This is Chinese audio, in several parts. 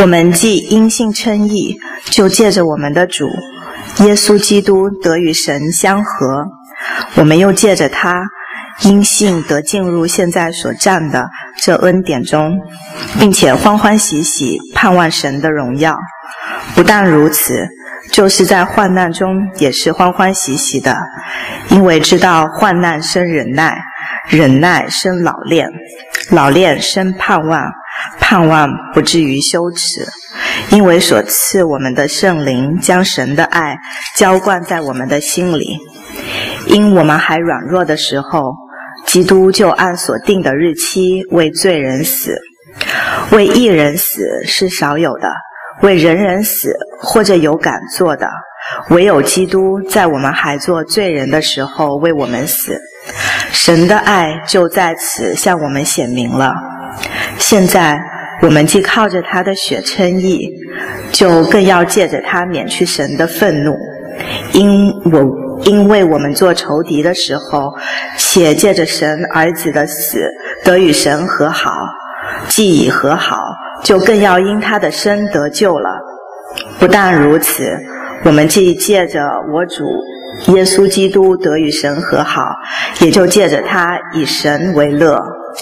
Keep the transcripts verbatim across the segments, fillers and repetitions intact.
我们既因信称义，就借着我们的主耶稣基督得与神相合，我们又借着他因信得进入现在所占的这恩典中，并且欢欢喜喜盼望神的荣耀。不但如此，就是在患难中也是欢欢喜喜的，因为知道患难生忍耐，忍耐生老练，老练生盼望，盼望不至于羞耻，因为所赐我们的圣灵将神的爱浇灌在我们的心里。因我们还软弱的时候，基督就按所定的日期为罪人死。为义人死是少有的，为人人死或者有敢做的，唯有基督在我们还做罪人的时候为我们死。神的爱就在此向我们显明了。现在我们既靠着他的血称义，就更要借着他免去神的愤怒。因我因为我们做仇敌的时候，且借着神儿子的死得与神和好，既已和好，就更要因他的生得救了。不但如此，我们既借着我主耶稣基督得与神和好，也就借着他以神为乐。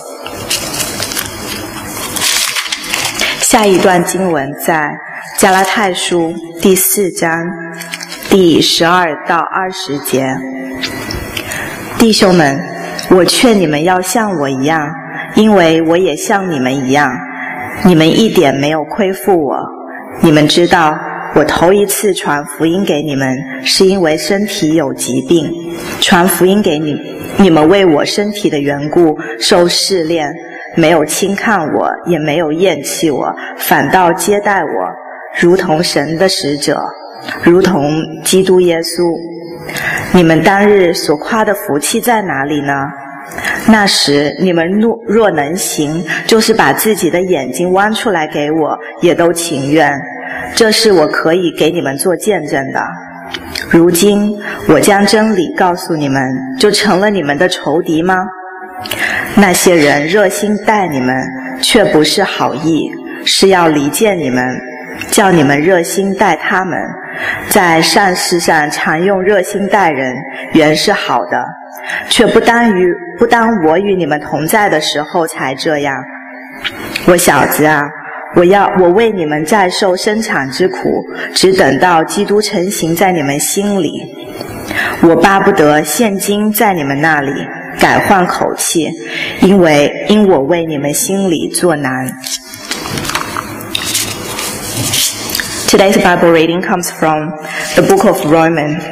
下一段经文在加拉太书第四章第十二到二十节。弟兄们，我劝你们要像我一样，因为我也像你们一样。你们一点没有亏负我。你们知道，我头一次传福音给你们，是因为身体有疾病。传福音给你，你们为我身体的缘故受试炼，没有轻看我，也没有厌弃我，反倒接待我，如同神的使者，如同基督耶稣。你们当日所夸的福气在哪里呢？那时你们若若能行，就是把自己的眼睛剜出来给我，也都情愿。这是我可以给你们做见证的。如今我将真理告诉你们，就成了你们的仇敌吗？那些人热心待你们，却不是好意，是要离间你们，叫你们热心待他们。在善事上常用热心待人，原是好的，却不当于不当我与你们同在的时候才这样。我小子啊，我要我为你们再受生产之苦，只等到基督成形在你们心里。我巴不得现今在你们那里改换口气，因为因我为你们心里作难。Today's Bible reading comes from the book of Romans,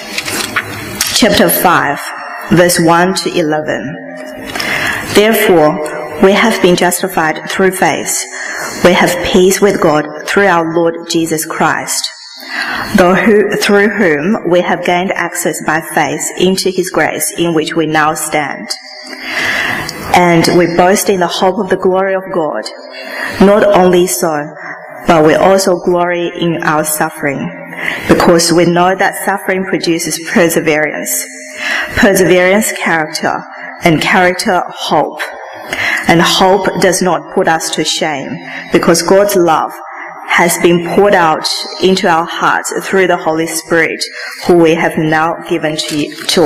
chapter five, verse one to eleven. Therefore, we have been justified through faith. We have peace with God through our Lord Jesus Christ, though who, through whom we have gained access by faith into his grace in which we now stand. And we boast in the hope of the glory of God. Not only so, but we also glory in our suffering, because we know that suffering produces perseverance, perseverance character, and character hope. And hope does not put us to shame, because God's love has been poured out into our hearts through the Holy Spirit, who we have now given to, to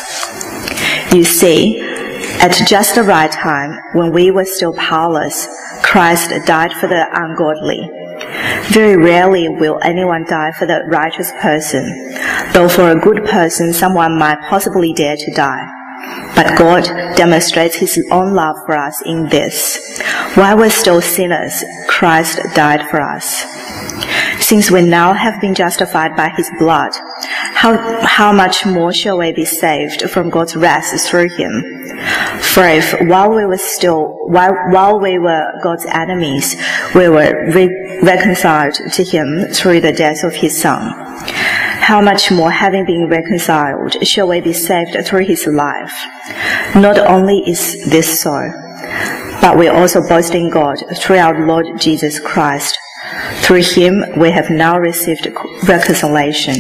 us. You see, at just the right time, when we were still powerless, Christ died for the ungodly. Very rarely will anyone die for the righteous person, though for a good person someone might possibly dare to die. But God demonstrates his own love for us in this: while we're still sinners, Christ died for us. Since we now have been justified by his blood, how, how much more shall we be saved from God's wrath through him? For if while we were still, while, while we were God's enemies, we were re- reconciled to him through the death of his son, how much more, having been reconciled, shall we be saved through his life? Not only is this so, but we also boast in God through our Lord Jesus Christ. Through him we have now received reconciliation.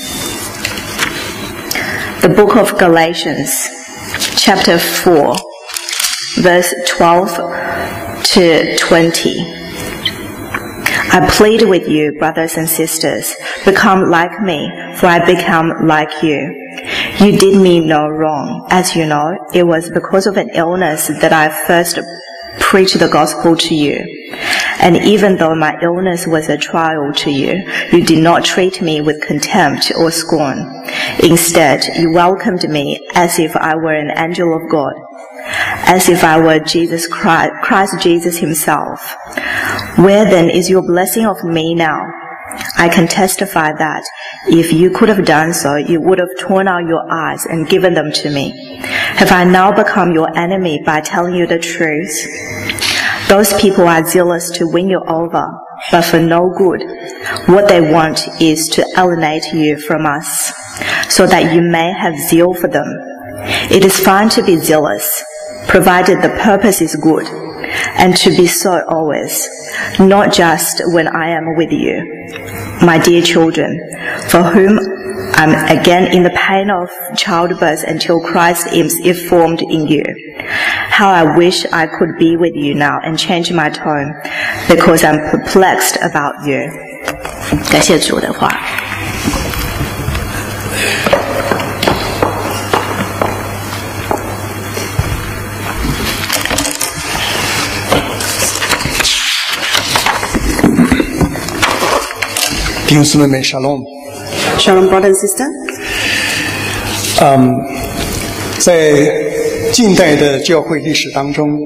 The book of Galatians, chapter four, verse twelve to twenty. I plead with you, brothers and sisters, become like me, for I become like you. You did me no wrong. As you know, it was because of an illness that I first preached the gospel to you. And even though my illness was a trial to you, you did not treat me with contempt or scorn. Instead, you welcomed me as if I were an angel of God, as if I were Jesus Christ, Christ Jesus himself. Where then is your blessing of me now? I can testify that if you could have done so, you would have torn out your eyes and given them to me. Have I now become your enemy by telling you the truth? Those people are zealous to win you over, but for no good. What they want is to alienate you from us, so that you may have zeal for them. It is fine to be zealous, provided the purpose is good, and to be so always, not just when I am with you. My dear children, for whom I'm again in the pain of childbirth until Christ is formed in you. How I wish I could be with you now and change my tone, because I'm perplexed about you. 感谢主的话。 弟兄姊妹们 ，Shalom。 Shalom, brother and sister. 嗯，在近代的教会历史当中，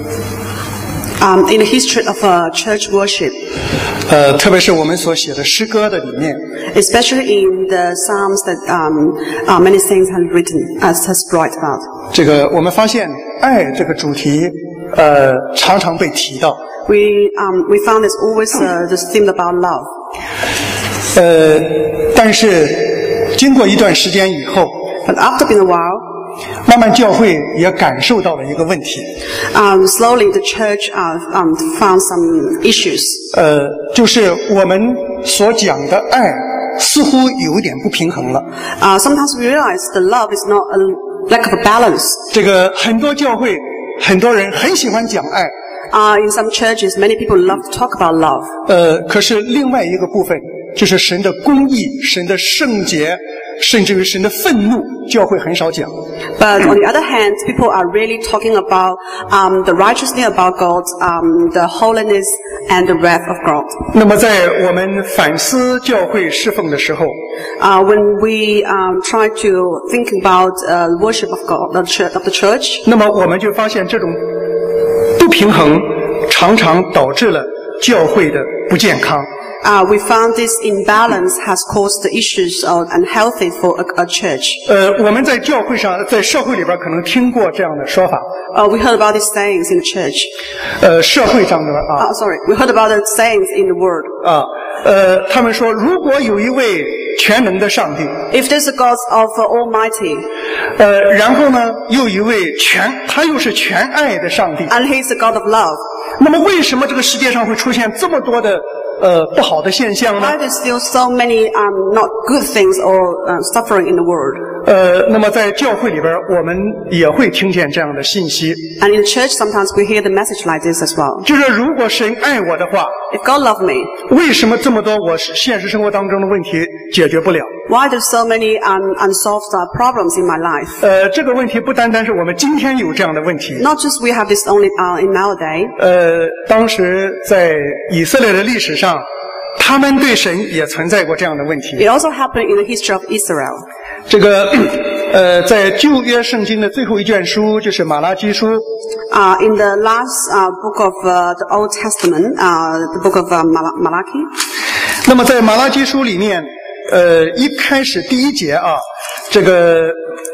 Um, in the history of uh, church worship, 呃，特别是我们所写的诗歌的里面， especially in the psalms that um, uh, many saints have written, as has brought about, 这个我们发现爱这个主题，呃，常常被提到。 we um, we found there's always uh, this theme about love. 呃，但是经过一段时间以后， But after being a while, 慢慢教会也感受到了一个问题， um, slowly the church uh, um, found some issues. 呃，就是我们所讲的爱似乎有一点不平衡了。 Uh, sometimes we realize the love is not a lack of a balance. 这个很多教会，很多人很喜欢讲爱。 Uh, in some churches, many people love to talk about love. 呃，可是另外一个部分就是神的公义、神的圣洁，甚至于神的愤怒，教会很少讲。 But on the other hand, people are really talking about um, the righteousness about God, um, the holiness and the wrath of God. 那么在我们反思教会侍奉的时候， Uh, when we um, try to think about uh, worship of God, the church, of the church, 那么我们就发现这种不平衡常常导致了教会的不健康。 uh, we found this imbalance has caused the issues of unhealthy for a, a church. 呃，我们在教会上，在社会里边可能听过这样的说法。 Uh, we heard about these sayings in the church. 呃，社会上的啊 Uh, sorry, we heard about the sayings in the Word. 啊，呃，他们说，如果有一位全能的上帝， If there's a God of uh, Almighty, 呃，然后呢，又有一位全，他又是全爱的上帝， and He's the God of love, 那么为什么这个世界上会出现这么多的呃不好的现象呢 why？ there's still so many um, not good things or uh, suffering in the world? 呃，那么在教会里边，我们也会听见这样的信息， And in church, sometimes we hear the message like this as well. 就是如果神爱我的话， If God loved me, 为什么这么多我现实生活当中的问题解决不了？ why there's so many um, unsolved uh, problems in my life? 呃，这个问题不单单是我们今天有这样的问题， Not just we have this only uh, in nowadays. 呃，当时在以色列的历史上，他们对神也存在过这样的问题。 It also happened in the history of Israel. 这个，呃，在旧约圣经的最后一卷书就是马拉基书， Uh, in the last uh, book of uh, the Old Testament, uh, the book of uh, Mal- Malachi, 那么在马拉基书里面，呃，一开始第一节啊，这个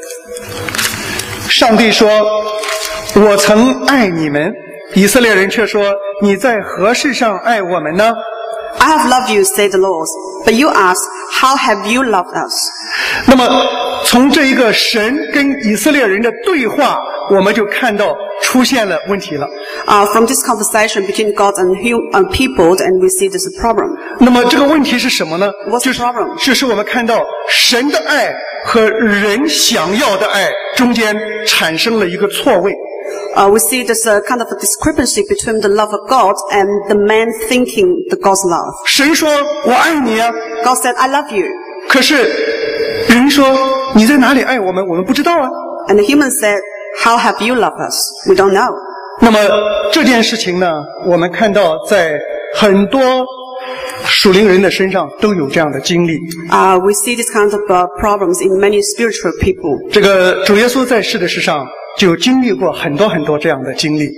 上帝说：“我曾爱你们。”以色列人却说：“你在何事上爱我们呢？” I have loved you, said the Lord. But you ask, how have you loved us? 那么从这一个神跟以色列人的对话，我们就看到出现了问题了。 Uh, from this conversation between God and, hum- and people, and we see there's a problem. 那么这个问题是什么呢？ What's 就是 the problem? 就是我们看到神的爱和人想要的爱中间产生了一个错位。 uh, we see there's a kind of a discrepancy between the love of God and the man thinking the God's love. 神说我爱你啊， God said, I love you. 可是人说你在哪里爱我们，我们不知道啊。 And the human said, how have you loved us? We don't know. 那么这件事情呢，我们看到在很多属灵人的身上都有这样的经历。 Uh, we see this kind of uh, problems in many spiritual people. 这个主耶稣在世的世上就经历过很多很多这样的经历。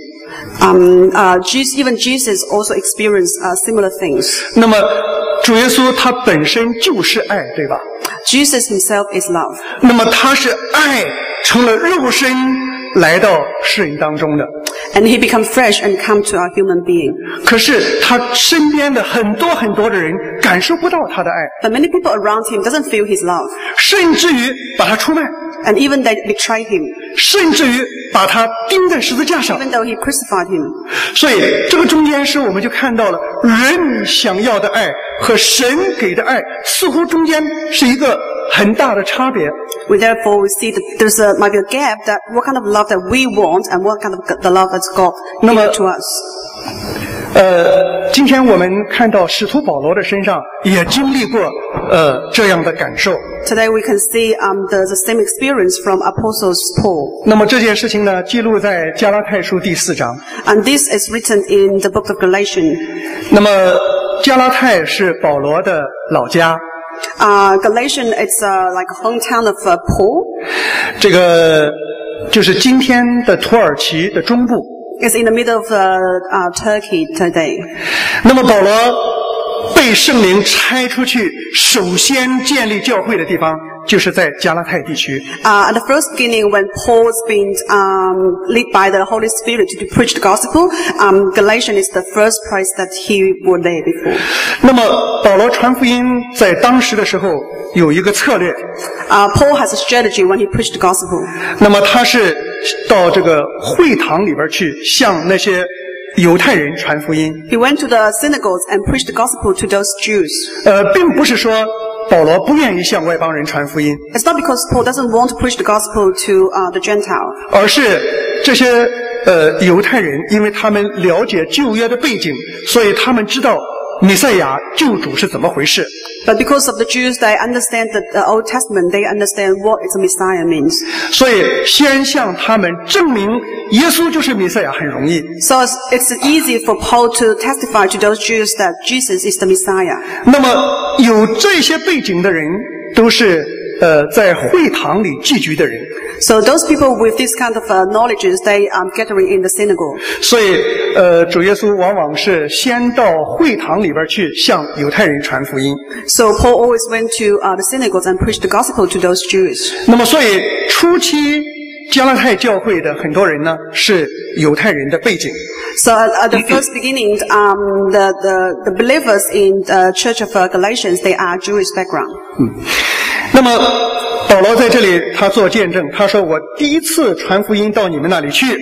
Um, uh, Jesus, even Jesus also experienced uh, similar things. 那么主耶稣他本身就是爱，对吧？ Jesus himself is love. 那么他是爱成了肉身来到世人当中的。 And he became flesh and come to our human being. 可是他身边的很多很多的人感受不到他的爱， But many people around him doesn't feel his love. 甚至于把他出卖， And even they betray him. 甚至于把他钉在十字架上。 Even though he crucified him. 所以这个中间是我们就看到了人想要的爱和神给的爱，似乎中间是一个很大的差别。 We therefore we see that there's a, might be a gap that what kind of love that we want and what kind of the love that God gives to us. 呃，今天我们看到使徒保罗的身上也经历过呃这样的感受。 Today we can see um, the, the same experience from Apostles Paul. 那么这件事情呢，记录在加拉太书第四章。 And this is written in the book of Galatians. 那么加拉太是保罗的老家。 Uh, Galatians, it's uh, like a hometown of uh, Paul. 这个就是今天的土耳其的中部。 It's in the middle of uh, uh, Turkey today. 那么保罗被圣灵差出去，首先建立教会的地方就是在加拉太地区。 Uh, at the first beginning, when Paul's been um, led by the Holy Spirit to preach the gospel, um, Galatians is the first place that he was there before. 那么保罗传福音在当时的时候有一个策略。 Uh, Paul has a strategy when he preached the gospel. 那么他是到这个会堂里边去向那些犹太人传福音。 He went to the synagogues and preached the gospel to those Jews. 呃，并不是说保罗不愿意向外邦人传福音， It's not because Paul doesn't want to preach the gospel to uh, the Gentile. 而是这些呃犹太人，因为他们了解旧约的背景，所以他们知道弥赛亚救主是怎么回事。 But because of the Jews, they understand the, the Old Testament, they understand what is a Messiah means. 所以先向他们证明耶稣就是弥赛亚很容易。 So it's, it's easy for Paul to testify to those Jews that Jesus is the Messiah. 那么有这些背景的人，都是呃在会堂里聚集的人。 So those people with this kind of uh, knowledge, they are gathering in the synagogue. 所以呃主耶稣往往是先到会堂里边去向犹太人传福音。 So Paul always went to uh, the synagogues and preached the gospel to those Jews. 那么所以初期加拉太教会的很多人呢是犹太人的背景。 So at, at the first beginning, um, the, the, the believers in the church of uh, Galatians, they are Jewish background. 那么保罗在这里他做见证，他说我第一次传福音到你们那里去。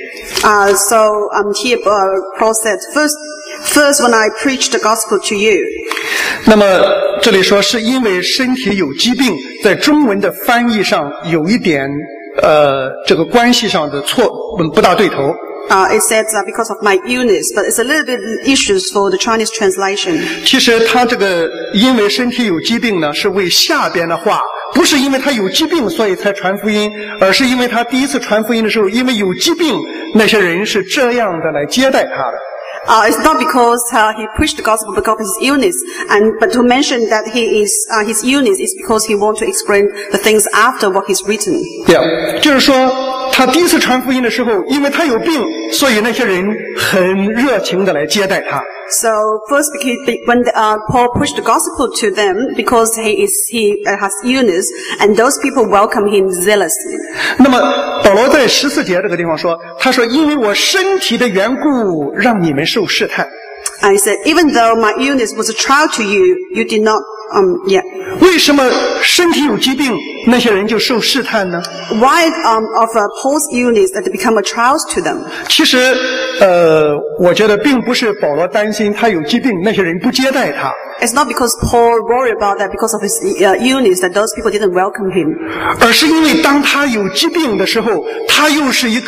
Uh, so um, here uh, Paul said, first, first when I preached the gospel to you. 那么这里说是因为身体有疾病，在中文的翻译上有一点呃这个关系上的错，不大对头。 Uh, it says uh, because of my illness, but it's a little bit issues for the Chinese translation. 其实他这个因为身体有疾病呢，是为下边的话，不是因为他有疾病所以才传福音，而是因为他第一次传福音的时候，因为有疾病，那些人是这样的来接待他的。 Uh, it's not because uh, he preached the gospel because of his illness, and but to mention that he is uh, his illness is because he wants to explain the things after what he's written. 对啊，就是说他第一次传福音的时候，因为他有病，所以那些人很热情的来接待他。 So first, when uh, Paul preached the gospel to them, because he is he uh, has illness, and those people welcome him zealously. 那么保罗在十四节这个地方说，他说因为我身体的缘故，让你们受试探。 And he said, even though my illness was a trial to you, you did not, um, yeah. 为什么身体有疾病，那些人就受试探呢？ Why um, of uh, Paul's illness that it become a trial to them? 其实，呃，我觉得并不是保罗担心他有疾病，那些人不接待他， It's not because Paul worried about that because of his uh, illness that those people didn't welcome him. 而是因为当他有疾病的时候，他又是一个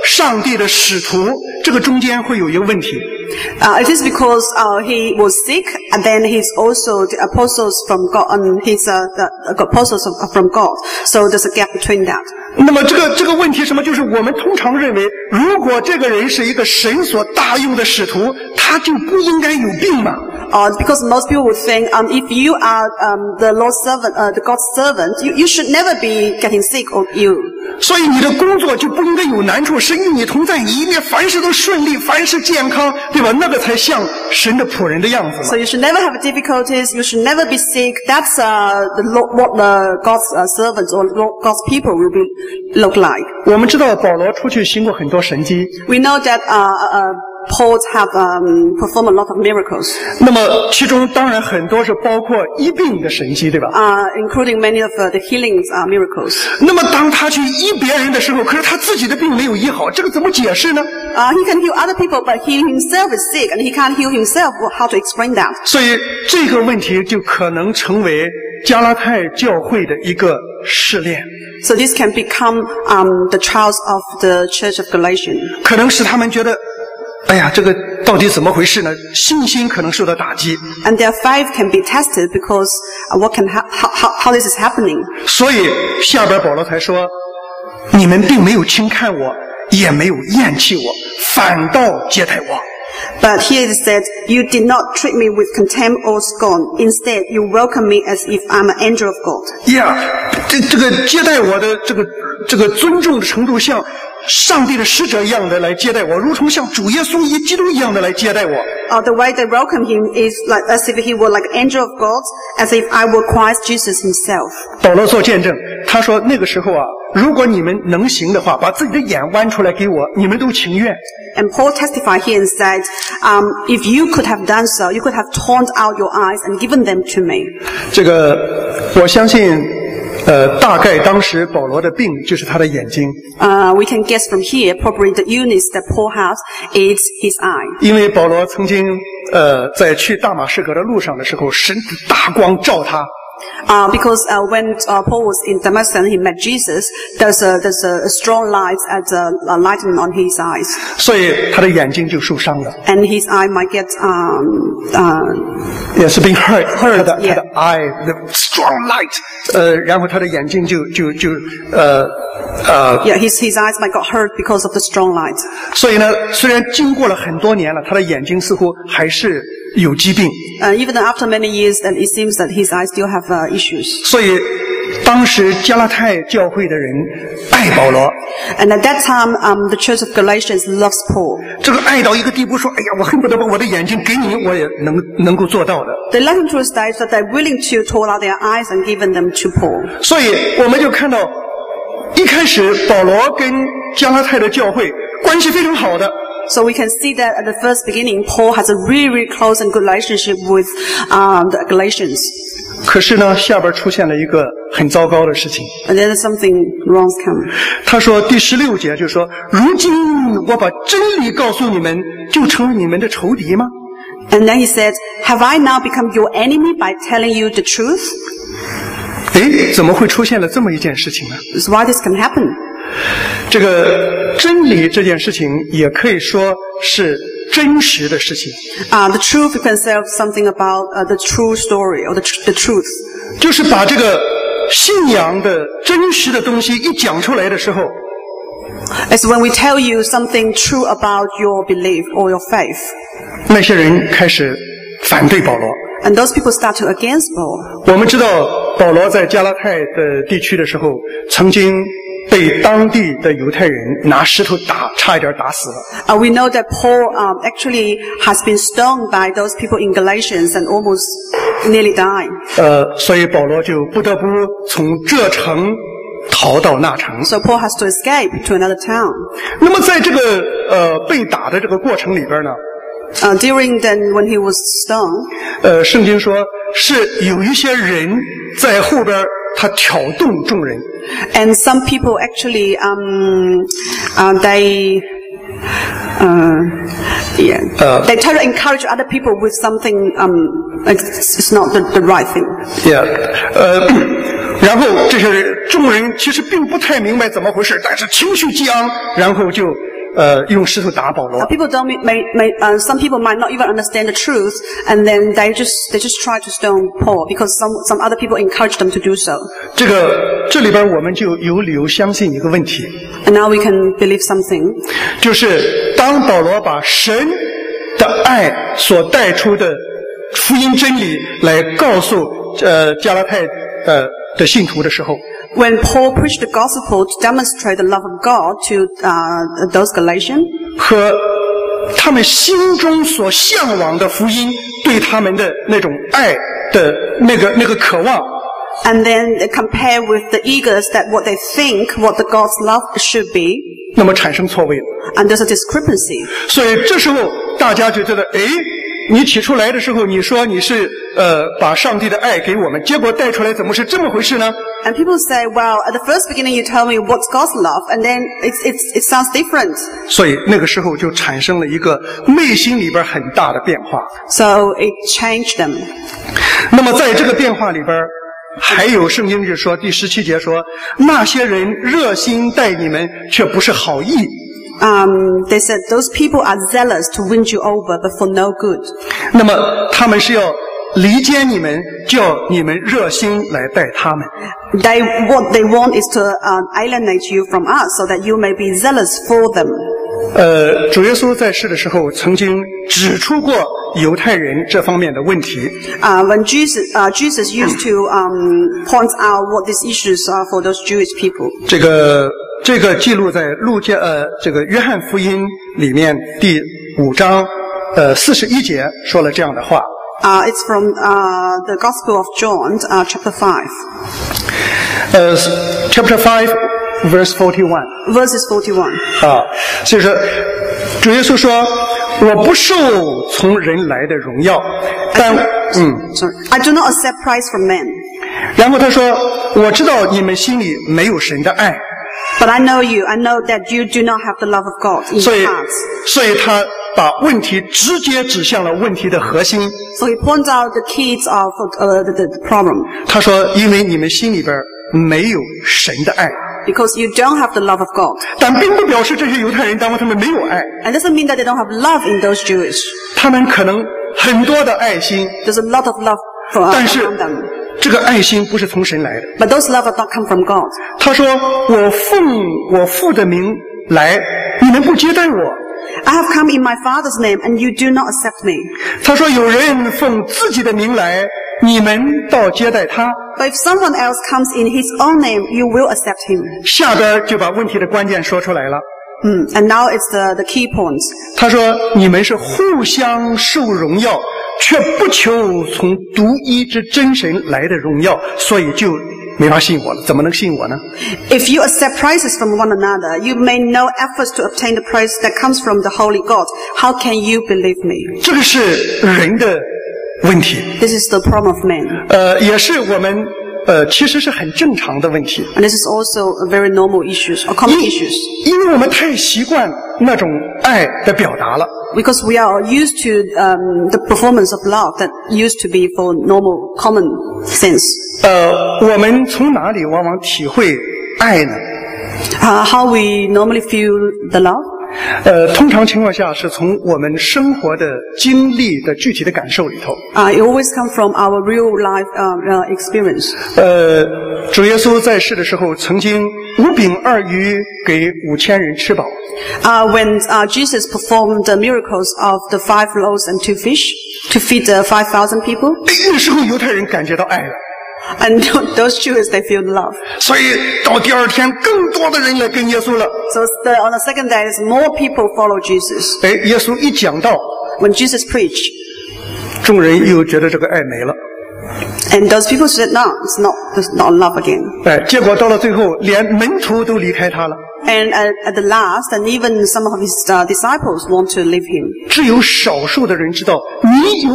上帝的使徒，这个中间会有一个问题。 Uh, it is because uh, he was sick, and then he's also the apostles from God, and he's uh, the, the apostles of, from God. So there's a gap between that. 那么这个这个问题什么？就是我们通常认为，如果这个人是一个神所大用的使徒，他就不应该有病嘛。 Uh, because most people would think, um, if you are um, the Lord's servant, uh, the God's servant, you, you should never be getting sick or ill. 所以你的工作就不应该有难处，是与你同在，你一面凡事都顺利，凡事健康，对吧？那个才像神的仆人的样子嘛。 So you should never have difficulties. You should never be sick. That's uh, the Lord, what the God's uh, servants or God's people will be look like. 我们知道保罗出去行过很多神迹。 We know that uh, uh, Paul have um, performed a lot of miracles. 那么其中当然很多是包括医病的神迹，对吧？ Uh, including many of uh, the healings uh, miracles. 那么当他去医别人的时候，可是他自己的病没有医好，这个怎么解释呢？ Uh, he can heal other people, but he himself is sick, and he can't heal himself. Well, how to explain that? 所以这个问题就可能成为加拉太教会的一个试炼， So this can become um, the trials of the Church of Galatians. 可能使他们觉得，哎呀，这个到底怎么回事呢？信心可能受到打击。 And their faith can be tested because uh, what can ha- how, how, how this is happening. 所以下边保罗才说，你们并没有轻看我，也没有厌弃我，反倒接待我。 But here it said, you did not treat me with contempt or scorn. Instead, you welcome me as if I'm an angel of God. Yeah， 这这个接待我的这个这个尊重的程度，像上帝的使者一样的来接待我，如同像主耶稣一基督一样的来接待我。 Uh, the way they welcome him is like as if he were like an angel of God, as if I were Christ Jesus himself. 保罗做见证，他说那个时候啊，如果你们能行的话，把自己的眼弯出来给我，你们都情愿。 And Paul testified here and said, um, if you could have done so, you could have torn out your eyes and given them to me. 这个我相信，呃，大概当时保罗的病就是他的眼睛， Uh, we can guess from here, probably the illness that Paul has is his eye. 因为保罗曾经呃在去大马士革的路上的时候，神的大光照他。 Uh, because uh, when uh, Paul was in Damascus and he met Jesus, there's a, there's a strong light at uh, lighting on his eyes. 所以他的眼睛就受伤了。 And his eye might get um, uh, Yes, being hurt. Hurt, 他的 yeah. 他的 eye, the strong light. 呃，然后他的眼睛就就就呃呃， yeah, his his eyes might got hurt because of the strong light. 所以呢，虽然经过了很多年了，他的眼睛似乎还是有疾病。 Uh, even after many years, then it seems that his eyes still have uh, issues. 所以当时加拉太教会的人爱保罗， And at that time, um, the Church of Galatians loves Paul. 这个爱到一个地步，说：“哎呀，我恨不得把我的眼睛给你，我也能能够做到的。” They love him to a stage that they're willing to tear out their eyes and given them to Paul. 所以我们就看到，一开始保罗跟加拉太的教会关系非常好的。 So we can see that at the first beginning, Paul has a really, really close and good relationship with um, the Galatians. 可是呢，下边出现了一个很糟糕的事情。 And then something wrong's come. 他说第十六节就说：“如今我把真理告诉你们，就成为你们的仇敌吗？” And then he said, have I now become your enemy by telling you the truth? 哎，怎么会出现了这么一件事情呢？ That's why this can happen. 这个真理这件事情也可以说是真实的事情， Uh, the truth, you can say something about uh, the true story or the, tr- the truth. 就是把这个信仰的真实的东西一讲出来的时候， It's when we tell you something true about your belief or your faith. 那些人开始反对保罗。 And those people start to against Paul. 我们知道保罗在加拉太的地区的时候，曾经被当地的犹太人拿石头打，差一点打死了。 Uh, we know that Paul um, actually has been stoned by those people in Galatians and almost nearly died. 呃，所以保罗就不得不从这城逃到那城。 So Paul has to escape to another town. 那么在这个呃被打的这个过程里边呢， Uh, during then when he was stoned, 呃，圣经说是有一些人在后边他挑动众人。 and some people actually um, uh, they uh, yeah Uh, they try to encourage other people with something um, it's, it's not the, the right thing. Yeah， 呃，然后这些人众人其实并不太明白怎么回事，但是情绪激昂，然后就呃用石头打保罗。 People don't may, may uh, some people might not even understand the truth, and then they just they just try to stone Paul because some some other people encourage them to do so. 这个这里边我们就有理由相信一个问题， And now we can believe something. 就是当保罗把神的爱所带出的福音真理来告诉呃加拉太呃的信徒的时候， When Paul preached the gospel to demonstrate the love of God to uh, those Galatians, 和他们心中所向往的福音对他们的那种爱的那个那个渴望， and then they compare with the eagers that what they think what the God's love should be, 那么产生错位了。 and there's a discrepancy. 所以这时候大家就觉得，哎，你起初来的时候你说你是呃把上帝的爱给我们，结果带出来怎么是这么回事呢？ And people say, well, at the first beginning you tell me what's God's love, and then it's, it's, it sounds different. 所以那个时候就产生了一个内心里边很大的变化。 So it changed them. 那么在这个变化里边，还有圣经就说第十七节说，那些人热心待你们，却不是好意。 Um, they said those people are zealous to win you over, but for no good. 那么他们是要离间你们，叫你们热心来待他们。 They, what they want is to uh, alienate you from us so that you may be zealous for them. 呃，主耶稣在世的时候曾经指出过犹太人这方面的问题。 Uh, when Jesus, uh, Jesus used to um, point out what these issues are for those Jewish people. 这个这个记录在路加呃这个约翰福音里面第五章呃四十一节说了这样的话。 Uh, it's from uh, the Gospel of John, uh, chapter five. 呃 ，chapter five, verse forty-one. Verses forty-one. 啊，就是说主耶稣说：“我不受从人来的荣耀，但嗯。” Sorry. I do not accept praise from men. 然后他说：“我知道你们心里没有神的爱。” But I know you. I know that you do not have the love of God in 所以 your hearts. 所以他把问题直接指向了问题的核心。 So he points out the keys of uh, the, the, the problem. 他说：“因为你们心里边没有神的爱。” Because you don't have the love of God. 但并不表示这些犹太人当中他们没有爱， And doesn't mean that they don't have love in those Jewish. 他们可能很多的爱心， There's a lot of love for 但是 around them. 这个爱心不是从神来的。 But those love does not come from God. 他说：“我奉我父的名来，你们不接待我。” I have come in my Father's name, and you do not accept me. 他说：“有人奉自己的名来，你们倒接待他。” But if someone else comes in his own name, you will accept him. 下边就把问题的关键说出来了。 Mm. And now it's the, the key points. 他说：“你们是互相受荣耀，却不求从独一之真神来的荣耀，所以就没法信我了。怎么能信我呢？ If you accept praises from one another, you made no efforts to obtain the praise that comes from the Holy God. How can you believe me? 这个是人的问题， This is the problem of man. 呃，也是我们呃，其实是很正常的问题。 And this is also a very normal issues, or common 因 issues. 因为我们太习惯那种爱的表达了。 Because we are used to um, the performance of love that used to be for normal, common sense. 呃，我们从哪里往往体会爱呢？ Uh, how we normally feel the love? 呃，通常情况下是从我们生活的经历的具体的感受里头。 Uh, it always comes from our real life uh, uh, experience. 呃，主耶稣在世的时候，曾经五饼二鱼给五千人吃饱。 Uh, when uh, Jesus performed the miracles of the five loaves and two fish to feed the five thousand people, 那时候犹太人感觉到爱了， and those Jews, they feel love. 所以到第二天，更多的人来跟耶稣了。 So the, on the second day, more people follow Jesus. 哎，耶稣一讲道， When Jesus preached, 众人又觉得这个爱没了。 and those people said, no, it's not, it's not love again. 哎，结果到了最后，连门徒都离开他了， And at, at the last, and even some of his uh, disciples want to leave him. 只有少数的人知道，你有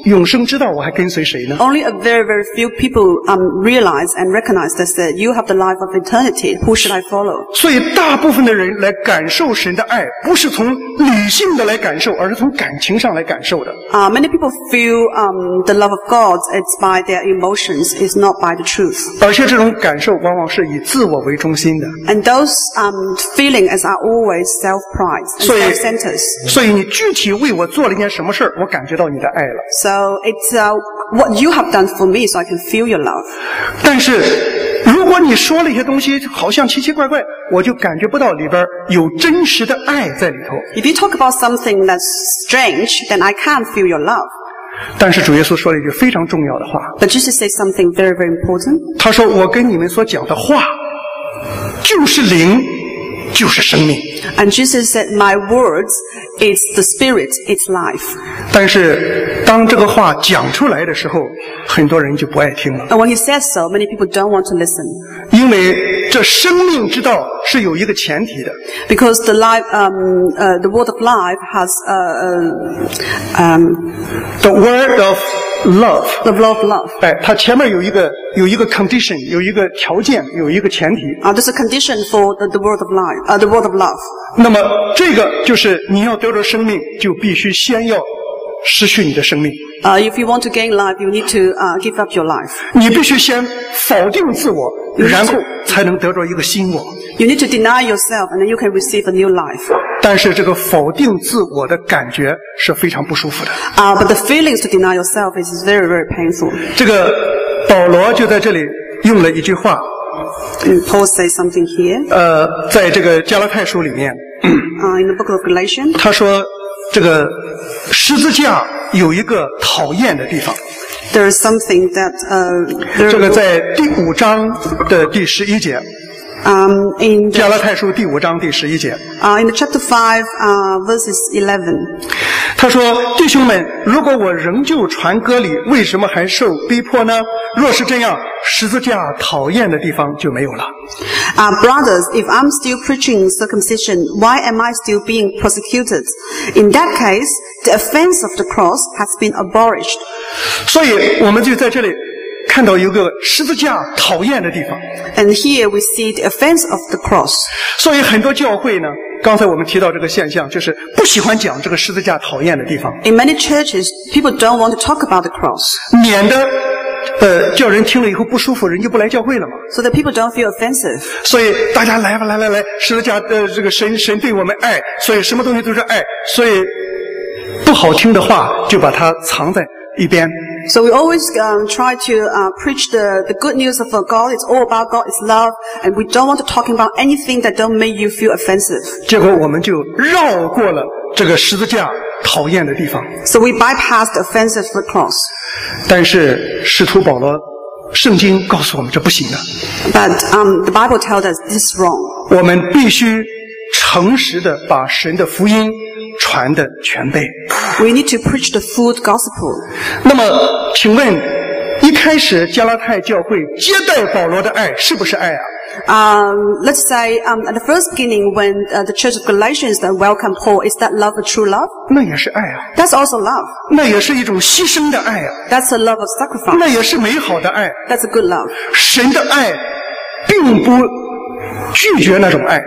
永生之道，我还跟随谁呢？ Only a very, very few people um, realize and recognize that uh, you have the life of eternity. Who should I follow? 所以大部分的人来感受神的爱，不是从理性的来感受，而是从感情上来感受的。 Uh, many people feel um, the love of God, it's by their emotions, it's not by the truth. 而且这种感受往往是以自我为中心的。 And those um, feelings are always self-pride and 所以 self-centered. 所以你具体为我做了一件什么事儿，我感觉到你的爱了。 So it's uh, what you have done for me, so I can feel your love. 但是如果你说了一些东西，好像奇奇怪怪，我就感觉不到里边有真实的爱在里头。 If you talk about something that's strange, then I can't feel your love. 但是主耶稣说了一句非常重要的话， But Jesus says something very, very important. 他说：“我跟你们所讲的话，就是灵，就是生命。 And Jesus said, my words, it's the spirit, it's life. ” 但是当这个话讲出来的时候，很多人就不爱听了， And when he says so, many people don't want to listen. 因为这生命之道是有一个前提的。 Because the life, um, uh, the word of life has uh, uh, um, The word of love， the word of love. 哎，它前面有一个有一个 condition， 有一个条件，有一个前提。 Uh, there's a condition for the, the word of life, uh, the word of love. 那么这个就是你要得到生命，就必须先要失去你的生命， Uh, if you want to gain life, you need to uh, give up your life. 你必须先否定自我，然后才能得到一个新我。 You need to deny yourself, and then you can receive a new life. 但是这个否定自我的感觉是非常不舒服的。 Uh, but the feelings to deny yourself is very, very painful. 这个保罗就在这里用了一句话， And Paul says something here 呃，在这个加拉太书里面， uh, in the book of Galatians. 他说这个十字架有一个讨厌的地方。 There is something that uh, there, 这个在第五章的第十一节， um, in 加 the, 拉太书第五章第十一节， uh, in the chapter five, uh, verses eleven. 他说：“弟兄们，如果我仍旧传割礼，为什么还受逼迫呢？若是这样，十字架讨厌的地方就没有了。 Uh, brothers, if I'm still preaching circumcision, why am I still being persecuted? In that case, the offense of the cross has been abolished. ” 所以，我们就在这里看到一个十字架讨厌的地方。 And here we see the offense of the cross. 所以，很多教会呢，刚才我们提到这个现象，就是不喜欢讲这个十字架讨厌的地方， In many churches, people don't want to talk about the cross, 免得呃叫人听了以后不舒服，人就不来教会了嘛。 so that people don't feel offensive. 所以大家来吧，来来来，十字架呃这个神神对我们爱，所以什么东西都是爱，所以不好听的话就把它藏在一边。 So we always um, try to uh, preach the, the good news of God. It's all about God, it's love, and we don't want to talk about anything that don't make you feel offensive. 结果我们就绕过了这个十字架讨厌的地方。 So we bypass the offense of the cross. 但是使徒保罗，圣经告诉我们这不行的， But um, the Bible tells us this is wrong. 我们必须诚实的把神的福音传的全备。 We need to preach the full gospel. 那么，请问，一开始加拉太教会接待保罗的爱是不是爱啊？ Um, let's say um, at the first beginning when uh, the church of Galatians that welcomed Paul, is that love a true love? 那也是爱啊， That's also love. 那也是一种牺牲的爱啊， That's a love of sacrifice. 那也是美好的爱。 That's a good love. 神的爱并不拒绝那种爱，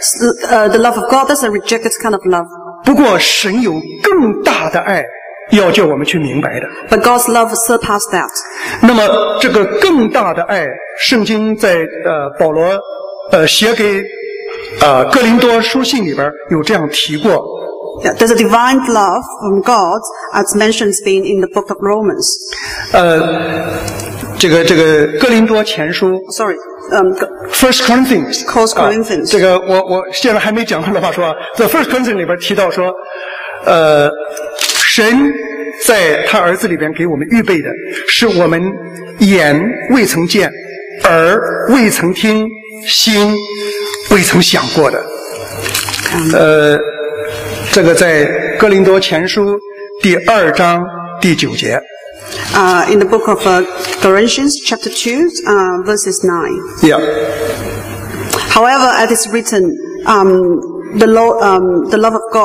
Uh, the love of God, that's a rejected kind of love. 不过神有更大的爱要叫我们去明白的。 But God's love surpassed that. 那么这个更大的爱，圣经在呃保罗呃写给呃哥林多书信里边有这样提过。 Yeah, there's a divine love from God, as mentioned in, in the book of Romans. 呃，这个这个哥林多前书 Sorry, um, First Corinthians， First Corinthians 啊、这个我我现在还没讲的话说，在 First Corinthians 里边提到说，呃，神在他儿子里边给我们预备的，是我们眼未曾见，耳未曾听，心未曾想过的。呃，这个在哥林多前书第二章第九节。 Uh, in the book of uh, Galatians, chapter two, uh, verses nine. Yeah. However, as it's written, um, the, lo- um, the love of God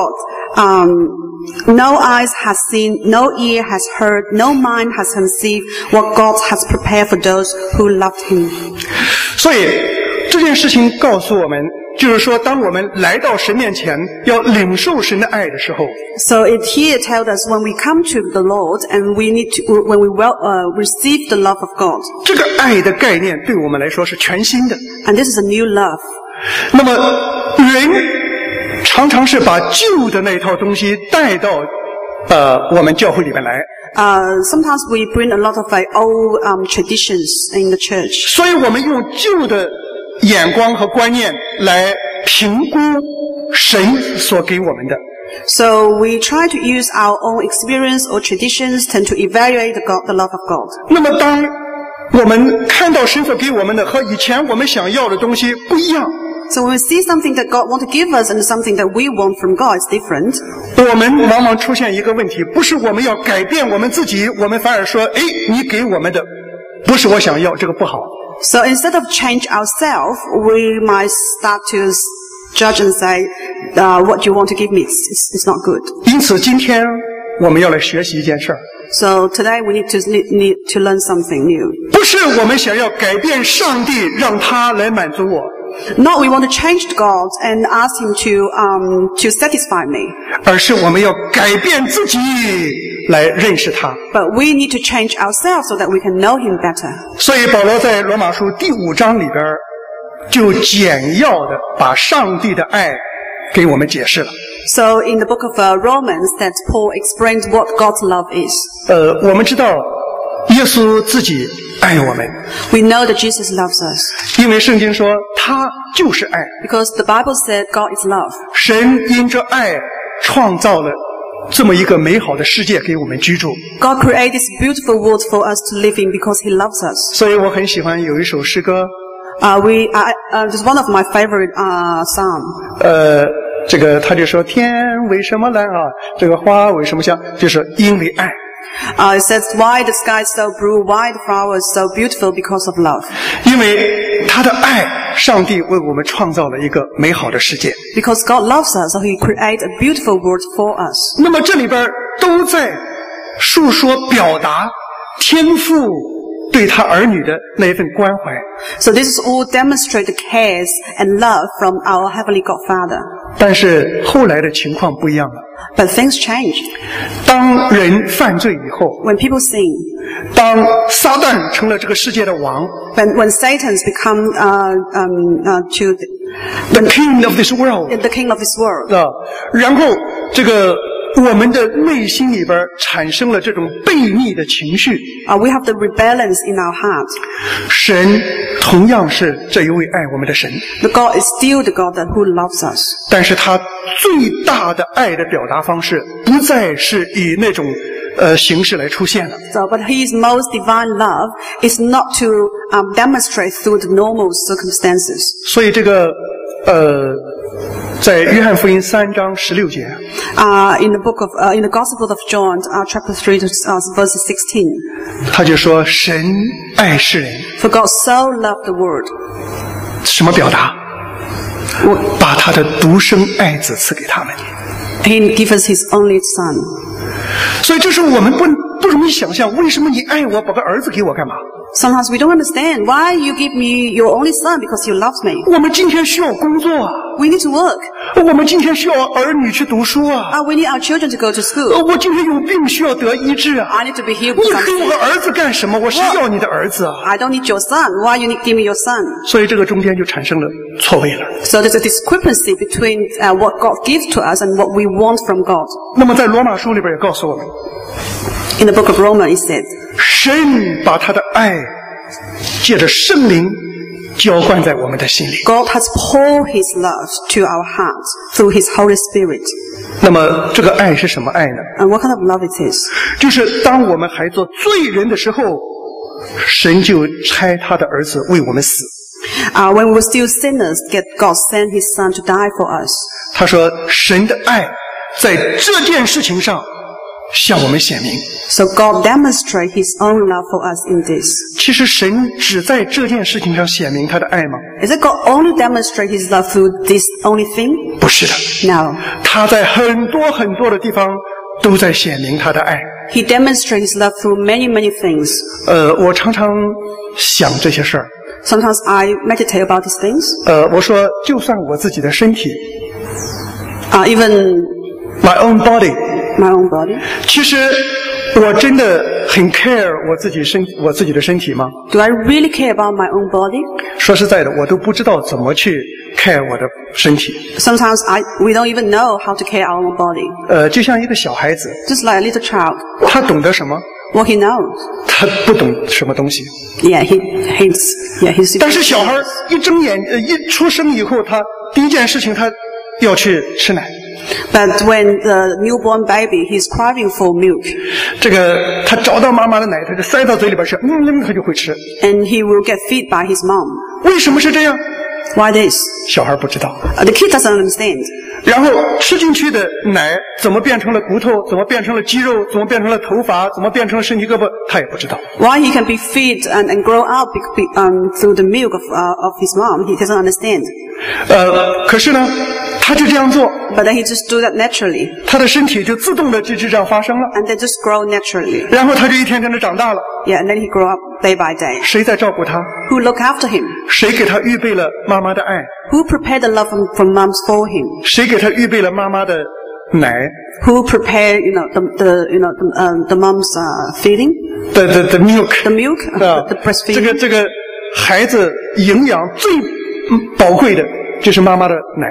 um, no eyes has seen, no ear has heard, no mind has conceived what God has prepared for those who loved Him. 所以这件事情告诉我们，就是说，当我们来到神面前，要领受神的爱的时候， So it here tells us when we come to the Lord and we need to, when we well, uh, receive the love of God. 这个爱的概念对我们来说是全新的。 And this is a new love. 那么人常常是把旧的那套东西带到呃我们教会里面来。 Uh, sometimes we bring a lot of like old um, traditions in the church. 所以我们用旧的眼光和观念来评估神所给我们的。 So we try to use our own experience or traditions tend to evaluate the, God, the love of God. 那么当我们看到神所给我们的和以前我们想要的东西不一样， So when we see something that God wants to give us and something that we want from God is different. 我们往往出现一个问题，不是我们要改变我们自己，我们反而说，哎，你给我们的不是我想要，这个不好。 So instead of change ourselves, we might start to judge and say, uh, what you want to give me is, is not good. 因此，今天我们要来学习一件事儿， So today we need to need, need to learn something new. 不是我们想要改变上帝，让他来满足我， Not we want to change God and ask Him to um to satisfy me, 而是我们要改变自己来认识他。 but we need to change ourselves so that we can know Him better. 所以保罗在罗马书第五章里边就简要的把上帝的爱给我们解释了。 So in the book of uh, Romans, that Paul explained what God's love is. 呃，我们知道耶稣自己爱我们， We know that Jesus loves us 因为圣经说他就是爱。 because the Bible said God is love. 神因着爱创造了这么一个美好的世界给我们居住， God created this beautiful world for us to live in because He loves us. 所以我很喜欢有一首诗歌， Uh, we, uh, uh, this is one of my favorite uh, psalm. 呃，这个他就说天为什么蓝啊，这个花为什么香，就是因为爱。 Uh, it says, why the sky is so blue, why the flowers so beautiful because of love. 因为他的爱，上帝为我们创造了一个美好的世界。 Because God loves us, so He created a beautiful world for us. 那么这里边都在述说表达天父对他儿女的那一份关怀。 So this is all demonstrate the cares and love from our Heavenly God Father. 但是后来的情况不一样了。 But things change. 当人犯罪以后， When people sin, 当撒旦成了这个世界的王 when, when Satan's become uh, um, uh, to the, ，the king of this world， the king of this world, 啊，然后这个我们的内心里边产生了这种悖逆的情绪。 uh, we have the rebellions in our heart. 神同样是这一位爱我们的神， The God is still the God that who loves us. 但是他最大的爱的表达方式不再是以那种呃形式来出现了。 So, but His most divine love is not to um, demonstrate through the normal circumstances. 所以这个呃，在约翰福音三章十六节， Uh, in the book of, uh, in the Gospel of John, uh, chapter three, uh, verse sixteen, 他就说神爱世人， for God so loved the world, 什么表达？把他的独生爱子赐给他们。 He gives us His only Son. 所以这是我们不不容易想象，为什么你爱我，把个儿子给我干嘛？ Sometimes we don't understand why you give me your only Son because you love me. 我们今天需要工作啊， We need to work. 我们今天需要儿女去读书啊， Uh, we need our children to go to 呃 school. 我今天有病需要得医治啊。 I need to be healed 你 from 给我个 something. 儿子干什么？我是要你的儿子啊。 I don't need your son. Why you need give me your son? 所以这个中间就产生了错位了。 So there's a discrepancy between uh, what God gives to us and what we want from God. 那么在罗马书里边也告诉我们， In the book of Romans, it said, 神把他的爱借着圣灵浇灌在我们的心里。 God has poured His love to our hearts through His Holy Spirit. 那么这个爱是什么爱呢？ And what kind of love it is? 就是当我们还做罪人的时候，神就差他的儿子为我们死。 Uh, when we were still sinners, yet God sent His Son to die for us. 他说，神的爱在这件事情上向我们显明。 So God demonstrates His own love for us in this. 其实神只在这件事情上显明他的爱吗？ Is it God only demonstrate His love through this only thing? 不是的， No. 他在很多很多的地方都在显明他的爱。 He demonstrates His love through many, many things. 呃，我常常想这些事儿。 Sometimes I meditate about these things. 呃，我说，就算我自己的身体 Uh, even ，my own body， my own body. 其实我真的很 care 我自己身我自己的身体吗？ Do I really care about my own body? 说实在的，我都不知道怎么去 care 我的身体。 Sometimes I we don't even know how to care our own body. 呃，就像一个小孩子， Just like a little child. 他懂得什么？ What he knows. 他不懂什么东西。 Yeah, he hates. Yeah, he's. 但是小孩一睁眼，呃，一出生以后，他第一件事情他要去吃奶。 But when the newborn baby, he's craving for milk, 这个他找到妈妈的奶，他就塞到嘴里边去，嗯，嗯他就会吃。 and he will get fed by his mom. 为什么是这样？ Why this? 小孩不知道。 Uh, the kid doesn't understand. 然后吃进去的奶怎么变成了骨头，怎么变成了肌肉，怎么变成了头发，怎么变成了身体胳膊，他也不知道。 Why he can be fed and, and grow up be, be, um, through the milk of, uh, of his mom, he doesn't understand. 呃，可是呢，他就这样做， But then he just do that naturally, 他的身体就自动的就就这样发生了。 and they just grow naturally. 然后他就一天天的长大了。 Yeah, and then he grow up day by day. 谁在照顾他？ Who look after him? 谁给他预备了妈妈的爱？ Who prepared the love from, from moms for him? 谁给他预备了妈妈的奶 Who prepared, you know, the, the you know, the, uh, the mom's uh, feeding, 的的的 milk？ the milk, 啊 the, the 这个 breastfeeding. 这个孩子营养最嗯宝贵的就是妈妈的奶。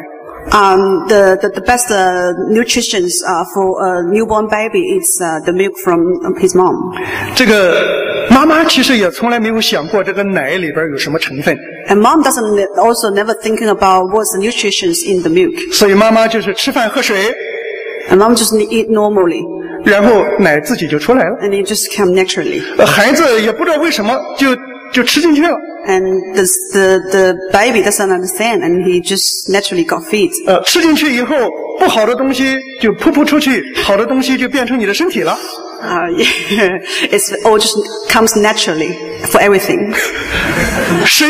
Um, the, the, the best uh, nutrition uh, for a newborn baby is uh, the milk from his mom. 这个妈妈其实也从来没有想过这个奶里边有什么成分， And mom doesn't ne- also never thinking about what's the nutrition in the milk. 所以妈妈就是吃饭喝水， And mom just ne- eat normally, 然后奶自己就出来了。 and it just come naturally. 呃孩子也不知道为什么就就吃进去了。 And the, the, the baby doesn't understand, and he just naturally got fed. 呃，吃进去以后，不好的东西就噗噗出去，好的东西就变成你的身体了。 Uh, yeah, it's all just comes naturally for everything. 谁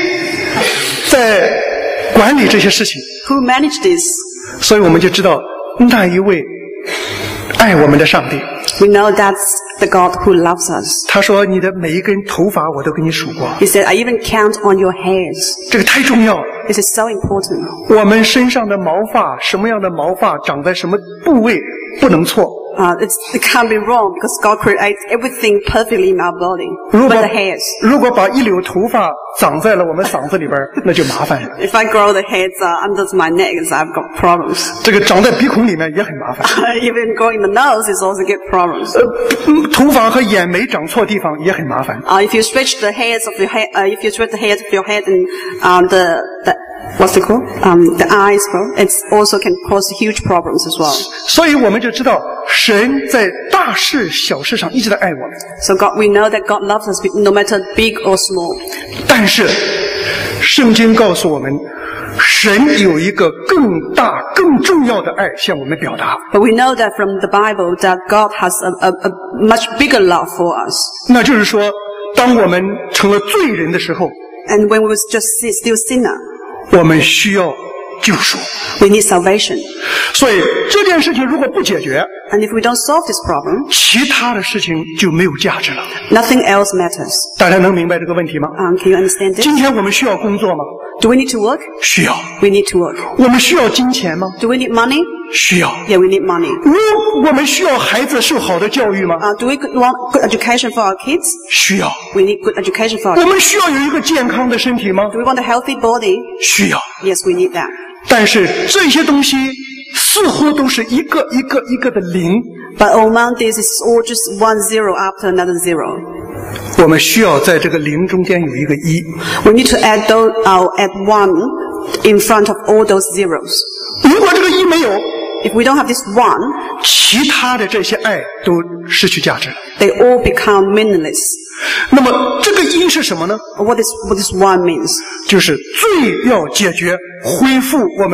在管理这些事情？ Who managed this? 所以我们就知道那一位爱我们的上帝。 We know that's the God who loves us. 他说：“你的每一根头发我都给你数过。 He said, I even count on your hairs. ” 这个太重要了。 This is so important. 我们身上的毛发，什么样的毛发长在什么部位，不能错。 Uh, it's, it can't be wrong because God creates everything perfectly in our body. 如 But 果 the hairs. 如果把一绺头发长在了我们嗓子里边，那就麻烦了。 If I grow the hairs uh, under my neck, I've got problems. 这个长在鼻孔里面也很麻烦。 Even growing the nose is also get problems. 嗯头发和眼眉长错地方也很麻烦。 Uh, if you stretch the hairs of your head, uh, if you stretch the hairs of your head and um, the, the what's it called? Um, the eyes, well, it's also can cause huge problems as well. 所以我们就知道，神在大事小事上一直在爱我们。 So God, we know that God loves us no matter big or small. 但是，圣经告诉我们，神有一个更大、更重要的爱向我们表达， But we know that from the Bible that God has a, a, a much bigger love for us. 那就是说，当我们成了罪人的时候， And when we was just still sinner, 我们需要救赎。 we need salvation. 所以这件事情如果不解决， And if we don't solve this problem, 其他的事情就没有价值了。 nothing else matters. 大家能明白这个问题吗？ Um, can you understand this? 今天我们需要工作吗？ Do we need to work? 需要。 We need to work. 我们需要金钱吗？ Do we need money? 需要。 Yeah, we need money. 如我们需要孩子受好的教育吗？ Uh, do we want good education for our kids? 需要。 We need good education for our 我 kids. 们需要有一个健康的身体吗？ Do we want a healthy body? 需要。 Yes, we need that. 但是这些东西似乎都是一个一个一个的零， But among these, it's all just one zero after another zero. 我们需要在这个零中间有一个一。 We need to add those, uh, add one in front of all those zeros. 如果这个一没有， If we don't have this one, 其他的这些爱都失去价值了。 they all become meaningless. 那么这个一是什么呢？ What is what this one means? 就是罪要解决，恢复我们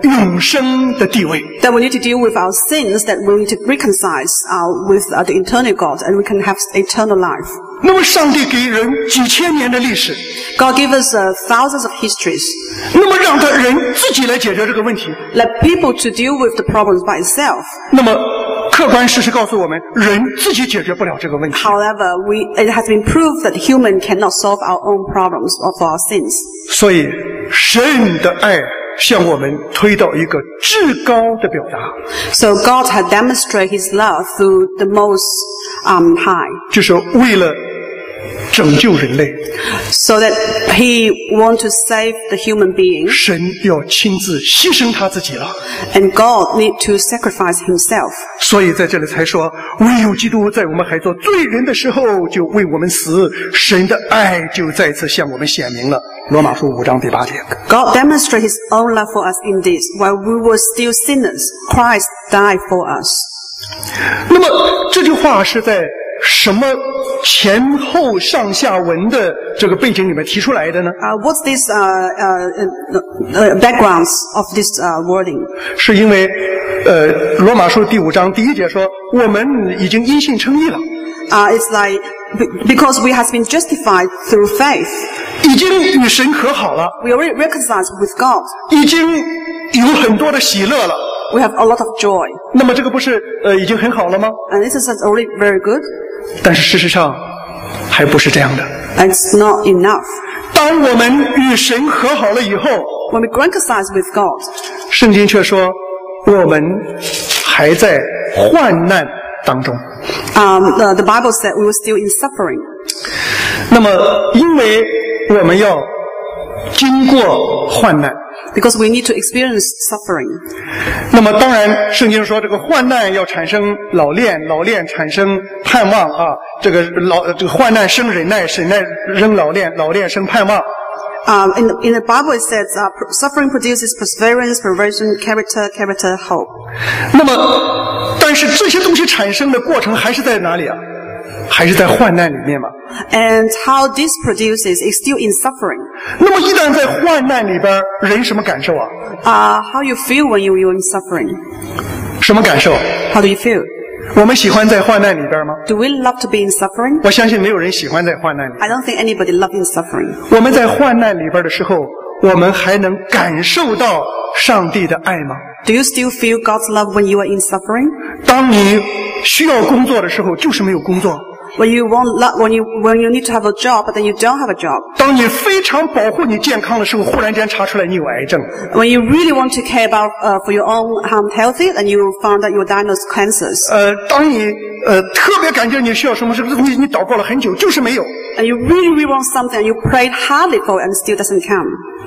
永生的地位。 That we need to deal with our sins, that we need to reconcile uh, with uh, the eternal God, and we can have eternal life. 那么上帝给人几千年的历史， God gave us uh, thousands of histories. 那么让他人自己来解决这个问题。 Let people to deal with the problems by itself. 那么客观事实告诉我们，人自己解决不了这个问题。 However, we, it has been proved that human cannot solve our own problems of our sins. 所以神的爱向我们推到一个至高的表达， So God had demonstrated His love through the most um, high, 就是为了拯救人类， so that He want to save the human being, 神要亲自牺牲他自己了。 and God need to sacrifice Himself. 所以在这里才说，唯有基督在我们还做罪人的时候就为我们死，神的爱就再次向我们显明了。罗马书五章第八节。 God demonstrated His own love for us in this. While we were still sinners, Christ died for us. 那么这句话是在什么前后上下文的这个背景里面提出来的呢？ Uh, what's this uh, uh, uh, backgrounds of this uh, wording? 是因为，呃，罗马书第五章第一节说，我们已经因信称义了， Uh, it's like because we have been justified through faith, 已经与神和好了， we already reconciled with God. 已经有很多的喜乐了。 We have a lot of joy, 那么这个不是呃已经很好了吗？ and this is already very good. 但是事实上还不是这样的。 And it's not enough. 当我们与神和好了以后， When we reconcile with God, 圣经却说我们还在患难当中。 um, the, the Bible said we were still in suffering. 那么，因为我们要经过患难， Because we need to experience suffering. 那么当然，圣经说这个患难要产生老练，老练产生盼望啊。这个老这个患难生忍耐，忍耐生老练，老练生盼望。 Um, in, the, in the Bible it says uh, suffering produces perseverance, perversion, character, character, hope. 那么，但是这些东西产生的过程还是在哪里啊？还是在患难里面嘛。 And how this produces is still in suffering. 那么一旦在患难里边，人什么感受啊？ Uh, how you feel when you, you're in suffering? 什么感受？ How do you feel? 我们喜欢在患难里边吗？ Do we love to be in suffering? 我相信没有人喜欢在患难里。 I don't think anybody loves in suffering. 我们在患难里边的时候，我们还能感受到上帝的爱吗？ Do you still feel God's love when you are in suffering? 当你需要工作的时候，就是没有工作。 When you want, lo- when you when you need to have a job, but then you don't have a job. 当你非常保护你健康的时候，忽然间查出来你有癌症。 When you really want to care about uh, for your own um, healthy, and you found that you're diagnosed cancers. 呃，当你呃特别感觉你需要什么这个东西，你祷告了很久，就是没有。 And you really, really want something, and you prayed hardly for it, and still doesn't come.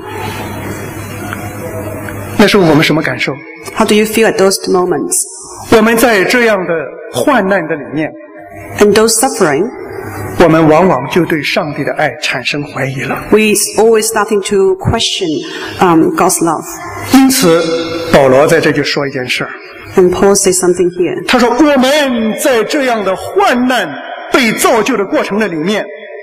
那时候我们什么感受？ How do you feel at those moments? 我们在这样的患难的里面， And those suffering, 我们往往就对上帝的爱产生怀疑了。 we always starting to question um, God's love. 因此，保罗在这就说一件事儿， And Paul says something here. 他说：“我们在这样的患难被造就的过程的里面，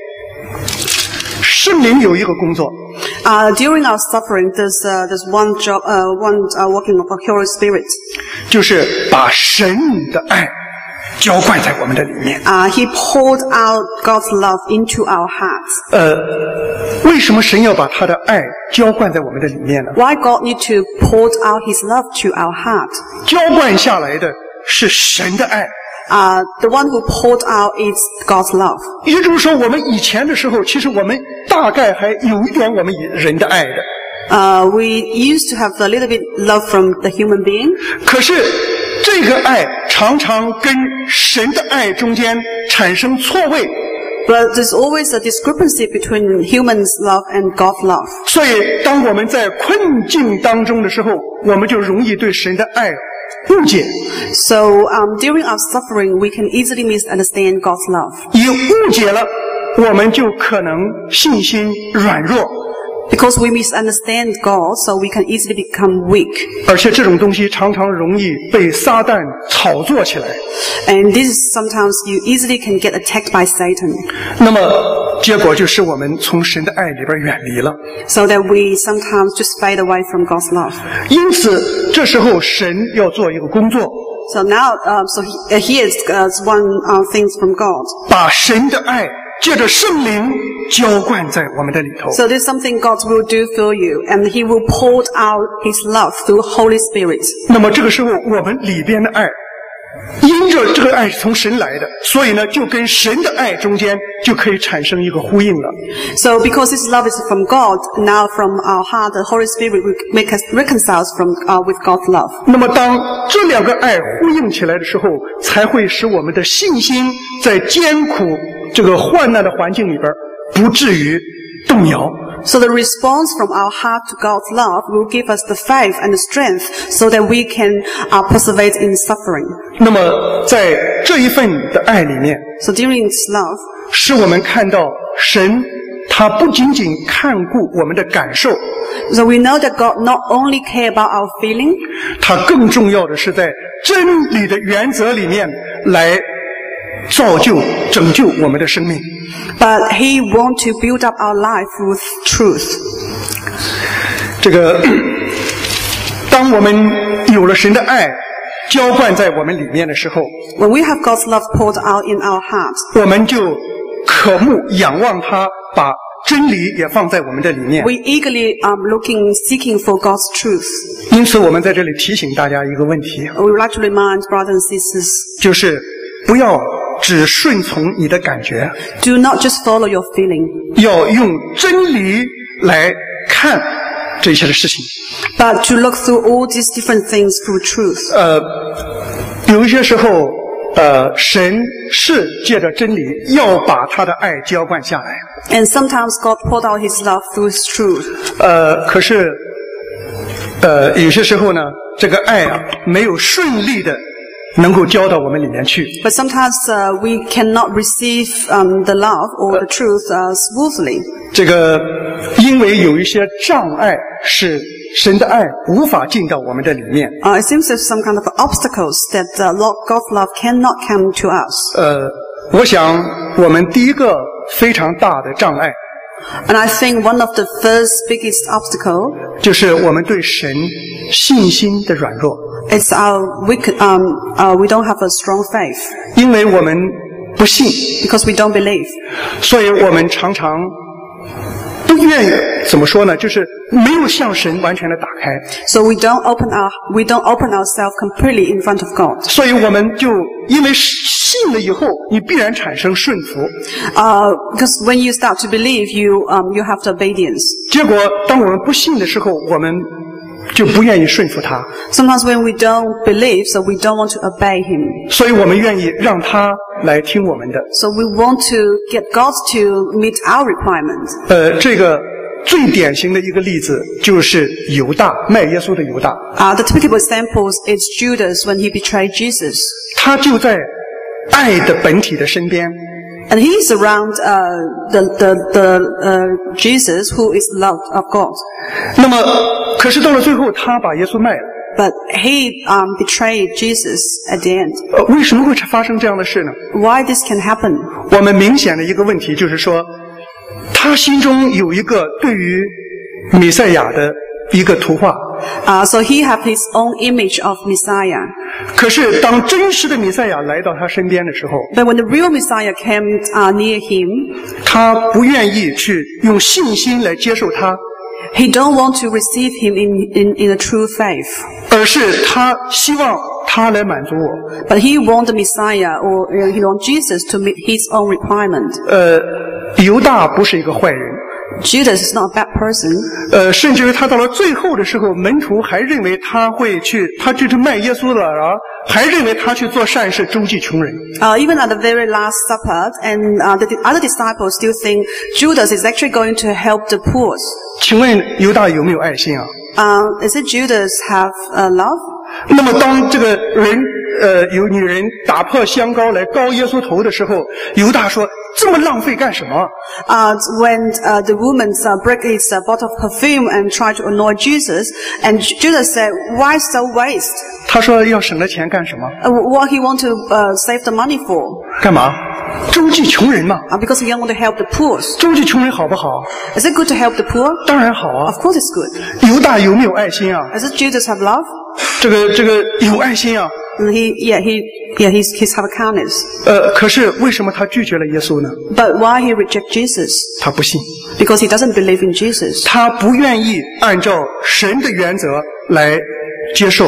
圣灵有一个工作， Uh, during our suffering, there's uh, there's one job, uh, one uh, working of the Holy Spirit. 就是把神的爱浇灌在我们的里面。 Uh, he poured out God's love into our hearts. 呃，为什么神要把他的爱浇灌在我们的里面呢？ Why God need to pour out His love to our heart? 浇灌下来的是神的爱。” Uh, the one who poured out is God's love. 也就是说，我们以前的时候，其实我们大概还有一点我们人的爱的。 Uh, we used to have a little bit love from the human being. 可是，这个爱常常跟神的爱中间产生错位。 But there's always a discrepancy between humans' love and God's love. 所以，当我们在困境当中的时候，我们就容易对神的爱误解。 So um, during our suffering, we can easily misunderstand God's love. 一误解了，我们就可能信心软弱。 Because we misunderstand God, so we can easily become weak. 而且这种东西常常容易被撒旦炒作起来。 And this is sometimes you easily can get attacked by Satan. 那么， 结果就使我们从神的爱里边远离了。 So that we sometimes just fade away from God's love. 因此，这时候神要做一个工作， So now, um, so he, uh, here's uh, one uh, thing from God. 把神的爱借着圣灵浇灌在我们的里头。 So there's something God will do for you, and He will pour out His love through Holy Spirit. 那么这个时候，我们里边的爱，因着这个爱是从神来的，所以呢，就跟神的爱中间就可以产生一个呼应了。 So because His love is from God, now from our heart, the Holy Spirit will make us reconcile from uh, with God's love. 那么当这两个爱呼应起来的时候，才会使我们的信心在艰苦这个患难的环境里边不至于动摇。 So the response from our heart to God's love will give us the faith and the strength so that we can uh, persevere in suffering. 那么在这一份的爱里面， So during His love, 使我们看到神他不仅仅看顾我们的感受， so we know that God not only care about our feeling, 他更重要的是在真理的原则里面来造就、拯救我们的生命。 but He want to build up our life with truth. 这个，当我们有了神的爱浇灌在我们里面的时候， When we have God's love poured out in our hearts, 我们就渴慕、仰望他，把真理也放在我们的里面。 we eagerly um, looking, seeking for God's truth. 因此，我们在这里提醒大家一个问题， We would like to remind brothers and sisters, 就是不要只顺从你的感觉， do not just follow your feeling, 要用真理来看这些的事情。 but to look through all these different things through truth. 呃，有一些时候，呃，神是借着真理要把他的爱浇灌下来， And sometimes God poured out His love through His truth. 呃，可是，呃，有些时候呢，这个爱啊，没有顺利的能够浇到我们里面去。 But sometimes uh, we cannot receive um, the love or the truth uh, smoothly. 这个，因为有一些障碍，使神的爱无法进到我们的里面。 Uh, it seems there's some kind of obstacles that uh, lo- God's love cannot come to us. 呃，我想我们第一个非常大的障碍， And I think one of the first biggest obstacle 就是我们对神信心的软弱， is our weak, um, uh, we don't have a strong faith 因为我们不信， because we don't believe. 所以我们常常不愿意怎么说呢？就是没有向神完全的打开， So we don't open our, we don't open ourselves completely in front of God. 所以我们就因为信了以后，你必然产生顺服。 Uh, because when you start to believe, you, um, you have the obedience. 结果当我们不信的时候，我们就不愿意顺服他， Sometimes when we don't believe, so we don't want to obey Him. 所以我们愿意让他来听我们的。 So we want to get God to meet our requirement. 呃，这个最典型的一个例子就是犹大，卖耶稣的犹大， Uh, the typical examples is Judas when he betrayed Jesus. 他就在爱的本体的身边， And he is around uh, the, the, the uh, Jesus who is loved of God. 那么可是到了最后，他把耶稣卖了。 But he um, betrayed Jesus at the end. 呃，为什么会发生这样的事呢？ Why this can happen? 我们明显的一个问题就是说，他心中有一个对于弥赛亚的一个图画， Uh, so he have his own image of Messiah. 可是当真实的弥赛亚来到他身边的时候， But when the real Messiah came uh, near him, 他不愿意去用信心来接受他， he don't want to receive him in, in, in a true faith. 而是他希望他来满足我。 But he want the Messiah or uh, he want Jesus to meet his own requirement. 呃，犹大不是一个坏人， Judas is not a bad person. 呃，甚至于他到了最后的时候，门徒还认为他会去，他就是卖耶稣的啊，还认为他去做善事，周济穷人。 Uh, even at the very last supper, and uh, the other disciples still think Judas is actually going to help the poor. 请问犹大有没有爱心啊？ Uh, is it Judas have uh, love? 那么当这个人，呃，有女人打破香膏来膏耶稣头的时候，犹大说：“这么浪费干什么？” Uh, when uh, the woman uh, break his uh, bottle of perfume and try to anoint Jesus, and Judas said, "Why so waste?" 他说：“要省了钱干什么？ Uh, what he want to uh, save the money for? 干嘛？ 周济穷人嘛。 Uh, because he didn't want to help the poor. 周济穷人好不好？ Is it good to help the poor? 当然好啊。 Of course it's good. 犹大有没有爱心啊？ Does Jesus have love? 这个这个有爱心啊。 And he, yeah, he, yeah, he's, he's have a kindness. 呃，可是为什么他拒绝了耶稣呢？ But why he reject Jesus? 他不信， Because he doesn't believe in Jesus. 他不愿意按照神的原则来接受。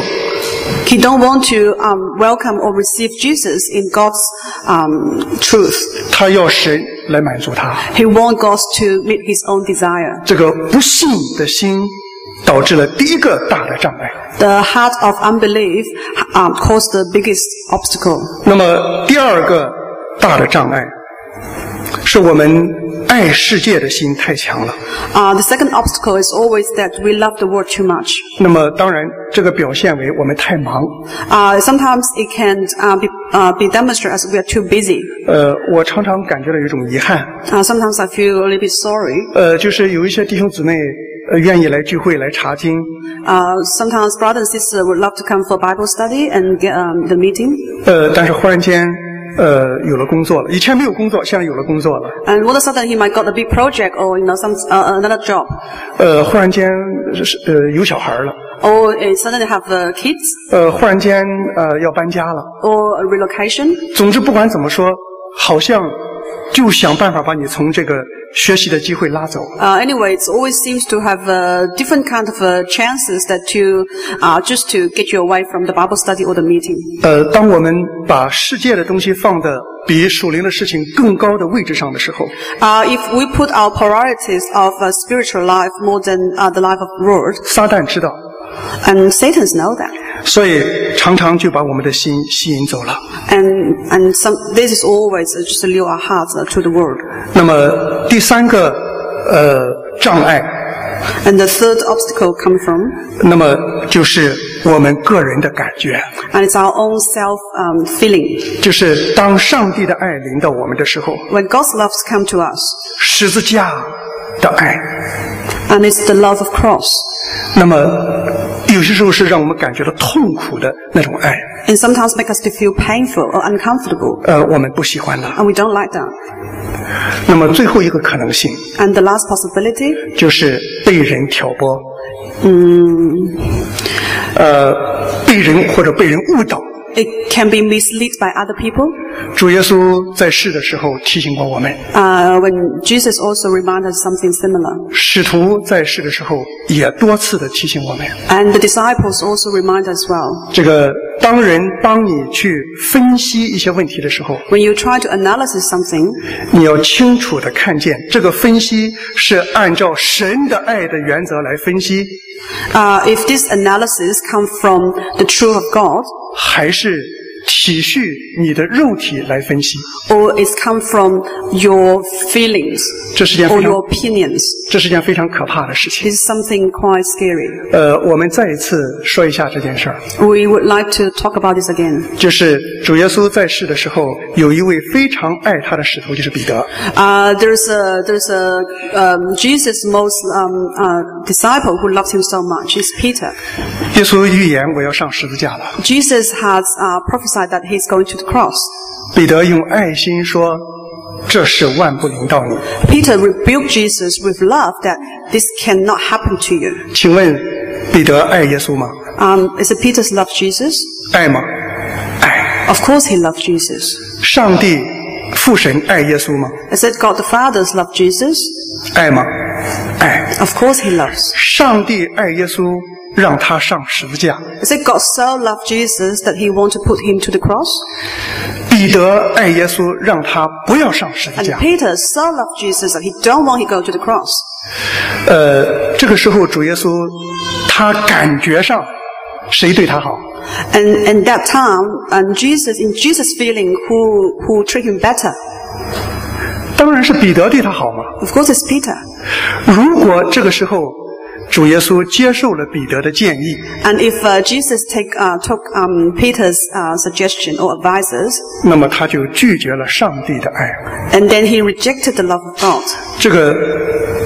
He don't want to um, welcome or receive Jesus in God's um, truth. 他要神来满足他。 He wants God to meet his own desire. 这个不信的心，导致了第一个大的障碍。 The heart of unbelief um, caused the biggest obstacle. 那么第二个大的障碍，是我们爱世界的心太强了。 Uh, the second obstacle is always that we love the world too much. 那么当然，这个表现为我们太忙。 Uh, sometimes it can uh, be, uh, be demonstrated as we are too busy. 呃，我常常感觉到有一种遗憾。 Uh, sometimes I feel a little bit sorry. 呃，就是有一些弟兄姊妹呃愿意来聚会来查经， Uh, sometimes brothers and sisters would love to come for Bible study and get um, the meeting. 呃，但是忽然间呃有了工作了，以前没有工作，现在有了工作了。 And all of a sudden he might got a big project or you know some uh, another job. 呃，忽然间是呃有小孩了， Or uh, suddenly have uh, kids 呃，忽然间呃要搬家了。 or a relocation. 总之不管怎么说，好像就想办法把你从这个学习的机会拉走。 Uh, anyway, it always seems to have uh, different kind of uh, chances that you uh, just to get you away from the Bible study or the meeting. 呃，当我们把世界的东西放的比属灵的事情更高的位置上的时候， Uh, if we put our priorities of uh, spiritual life more than uh, the life of world, 撒旦知道， and Satan's know that. 所以常常就把我们的心吸引走了。 And and some, this is always uh, just to lure our hearts uh, to the world. 那么第三个呃障碍， And the third obstacle comes from, 那么就是我们个人的感觉， and it's our own self um, feeling. 就是当上帝的爱临到我们的时候， When God's love come to us, 十字架的爱， and it's the love of cross. 那么有些时候是让我们感觉到痛苦的那种爱， And sometimes make us to feel painful or uncomfortable, 呃，我们不喜欢的。 and we don't like that. 那么最后一个可能性 And the last possibility, 就是被人挑拨，嗯，呃，被人或者被人误导。 it can be misled by other people. 主耶稣在世的时候提醒过我们， Uh, when Jesus also reminded us something similar. 使徒在世的时候也多次的提醒我们， And the disciples also remind us well. 这个当人帮你去分析一些问题的时候， When you try to analyze something, 你要清楚的看见这个分析是按照神的爱的原则来分析， uh, if this analysis comes from the truth of God, 还是体恤你的肉体来分析。 or it's come from your feelings 这是件 or 非常 your opinions. 这是件非常可怕的事情。 This is something quite scary. 呃，我们再一次说一下这件事儿， We would like to talk about this again. 就是主耶稣在世的时候，有一位非常爱他的使徒，就是彼得。 Uh, there's a there's a um, Jesus' most um, uh, disciple who loves him so much. It's Peter. 耶稣预言我要上十字架了， Jesus has uh, prophesied that he's going to the cross. 彼得用爱心说：“这事万不临到你。 Peter rebuked Jesus with love that this cannot happen to you. ” 请问彼得爱耶稣吗？ Um, is it Peter's love Jesus? 爱吗？爱。 Of course he loved Jesus. 上帝父神爱耶稣吗？ Is it God the Father's love Jesus? 爱吗？爱。 Of course he loves. 上帝爱耶稣，让他上十字架。 Is it God so loved Jesus that he want to put him to the cross? 彼得爱耶稣，让他不要上十字 And 架。 Peter so loved Jesus that he don't want him to go to the cross. 呃，这个时候主耶稣他感觉上谁对他好？ And and that time, and Jesus, in Jesus' feeling, who who treat him better? 当然是彼得对他好嘛。 Of course, it's Peter. 如果这个时候主耶稣接受了彼得的建议， And if uh, Jesus take uh, took um, Peter's uh, suggestion or advices, 那么他就拒绝了上帝的爱。 and then he rejected the love of God. 这个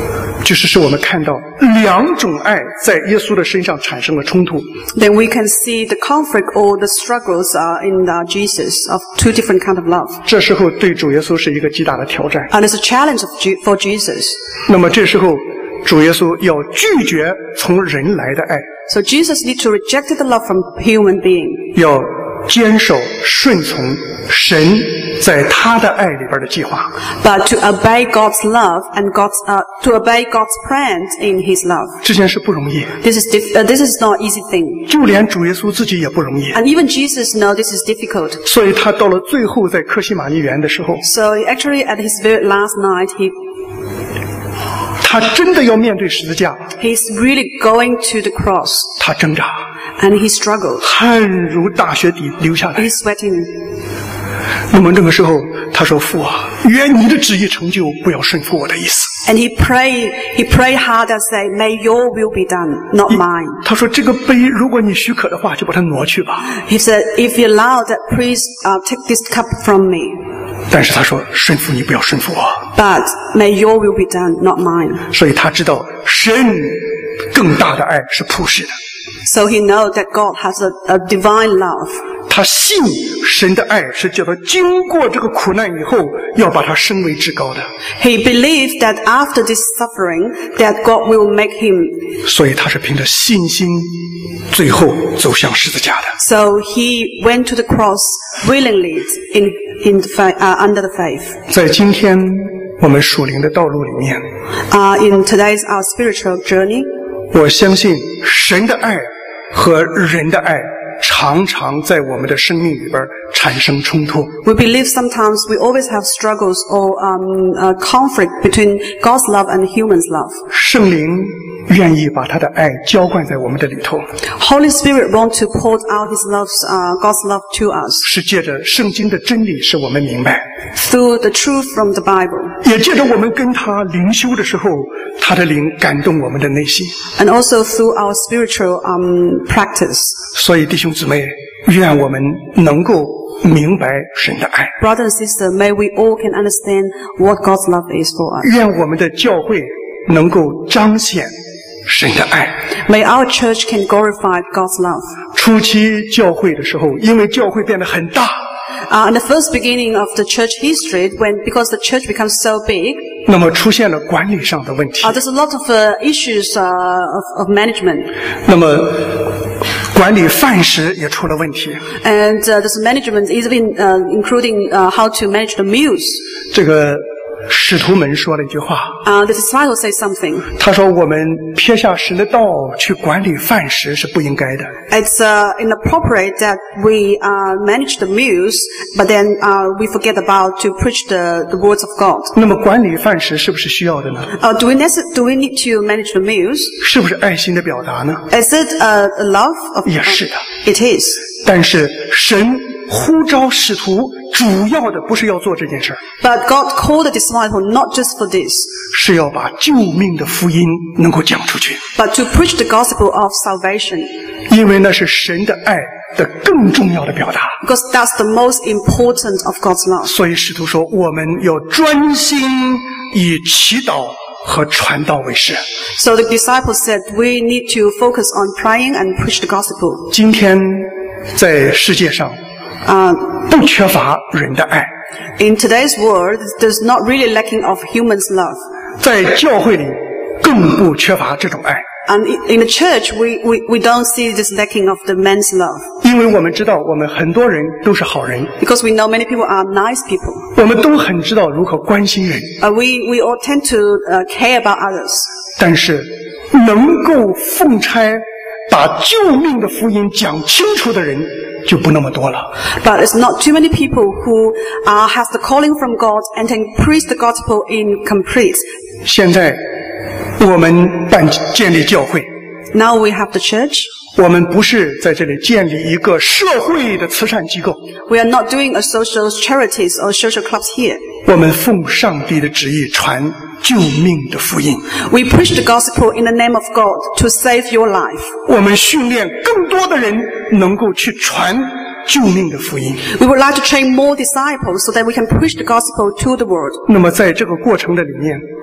就是使我们看到两种爱在耶稣的身上产生了冲突。 Then we can see the conflict or the struggles uh, in uh, Jesus of two different kind of love. 这时候对主耶稣是一个极大的挑战。 And it's a challenge of Je- for Jesus. 那么这时候主耶稣要拒绝从人来的爱， So Jesus needs to reject the love from human being. 要坚守顺从神在他的爱里边的计划。 But to obey God's love and God's uh, to obey God's plan in His love. 这件事不容易， This is dif- uh, this is not easy thing. 就连主耶稣自己也不容易。 And even Jesus knows this is difficult. 所以他到了最后在客西马尼园的时候， So actually at his very last night, he 他真的要面对十字架， he's really going to the cross 他挣扎， and he struggled. 汗如大雪底流下来。 He's sweating. 那么这个时候他说：“父啊，愿你的旨意成就，不要顺服我的意思。 And he prayed, he prayed hard and said, may your will be done, not mine. ” 他说：“这个杯，如果你许可的话，就把它挪去吧。 He said, if you allow that, please uh, take this cup from me. ” 但是他说：“顺服你，不要顺服我。 But may your will be done, not mine. ” 所以他知道神更大的爱是普世的， So he knows that God has a, a divine love. 他信神的爱是叫他经过这个苦难以后，要把他升为至高的。 He believed that after this suffering, that God will make him. 所以他是凭着信心，最后走向十字架的。 So he went to the cross willingly in, in the fa- uh, under the faith. 在今天我们属灵的道路里面， Uh, in today's our spiritual journey, 我相信神的爱和人的爱常常在我们的生命里边产生冲突。 we believe sometimes we always have struggles or um, uh, conflict between God's love and human's love. 圣灵愿意把他的爱浇灌在我们的里头， Holy Spirit wants to pour out His love, uh, God's love to us 是借着圣经的真理使我们明白， through the truth from the Bible. 也借着我们跟他灵修的时候，他的灵感动我们的内心。 And also through our spiritual um, practice. 所以弟兄姊妹，愿我们能够明白神的爱， Brother and sister, may we all can understand what God's love is for us. 愿我们的教会能够彰显神的爱。 May our church can glorify God's love. 初期教会的时候，因为教会变得很大， Uh, in the first beginning of the church history, when because the church becomes so big, 那么出现了管理上的问题 uh,，there's a lot of uh, issues uh, of, of management. 那么管理饭食也出了问题。 And uh, this management is even uh, including uh, how to manage the meals. 这个使徒们说了一句话， Uh, the disciples say something. 他说：“我们撇下神的道去管理饭食是不应该的。 It's uh, inappropriate that we uh, manage the meals, but then uh, we forget about to preach the, the words of God. ” 那么管理饭食是不是需要的呢？ Uh, do we necess- do we need to manage the meals? 是不是爱心的表达呢？ Is it uh, a love of? 也是的。 It is. 但是神呼召使徒，主要的不是要做这件事儿， But God called the disciple not just for this, 是要把救命的福音能够讲出去， but to preach the gospel of salvation. 因为那是神的爱的更重要的表达。 Because that's the most important of God's love. 所以使徒说，我们要专心以祈祷和传道为事。 So the disciples said we need to focus on praying and preach the gospel. 今天在世界上 Uh, 不缺乏人的爱， in today's world, there's not really lacking of humans' love. 在教会里更不缺乏这种爱， And in the church, we, we, we don't see this lacking of the men's love. 因为我们知道我们很多人都是好人， Because we know many people are nice people. 我们都很知道如何关心人， Uh, we, we all tend to uh, care about others. 但是能够奉差把救命的福音讲清楚的人就不那么多了。 But it's not too many people who uh, has the calling from God and can preach the gospel in complete. 现在我们办建立教会， Now we have the church. 我们不是在这里建立一个社会的慈善机构， We are not doing a social charities or social clubs here. 我们奉上帝的旨意传救命的福音， We preach the gospel in the name of God to save your life. 我们训练更多的人能够去传救命的福音。 We would like to train more disciples so that we can preach the gospel to the world. 那么在这个过程的里面，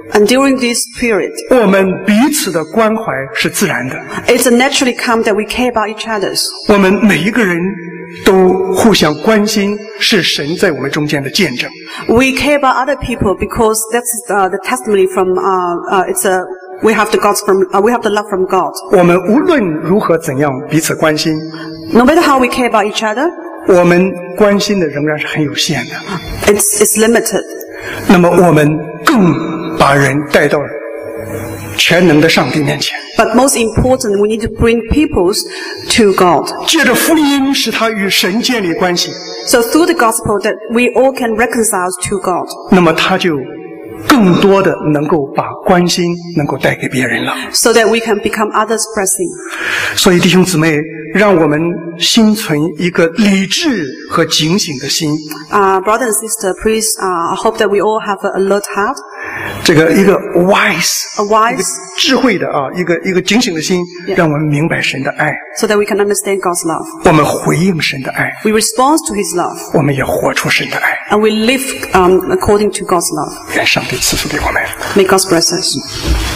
And during this period, 我们彼此的关怀是自然的。 it's a naturally come that we care about each other. 我们每一个人都互相关心，是神在我们中间的见证。 We care about other people because that's uh, the testimony from, uh, uh, it's a, we have the God's from, uh, we have the love from God. 我们无论如何怎样彼此关心， No matter how we care about each other, 我们关心的仍然是很有限的。 it's, it's limited. 那么我们更把人带到全能的上帝面前， But most important, we need to bring peoples to God. 借着福音使他与神建立关系， So through the gospel that we all can reconcile to God. 那么他就更多的能够把关心能够带给别人了。 So that we can become others pressing. 所以弟兄姊妹，让我们心存一个理智和警醒的心， Uh, brother and sister, please, uh, I hope that we all have an alert heart, 这个一个 wise a wise, 一个智慧的啊，一个一个警醒的心， Yeah. 让我们明白神的爱， so that we can understand God's love. 我们回应神的爱， We respond to His love, 我们也活出神的爱。 and we live um, according to God's love. 愿上帝赐福给我们。 May God bless us.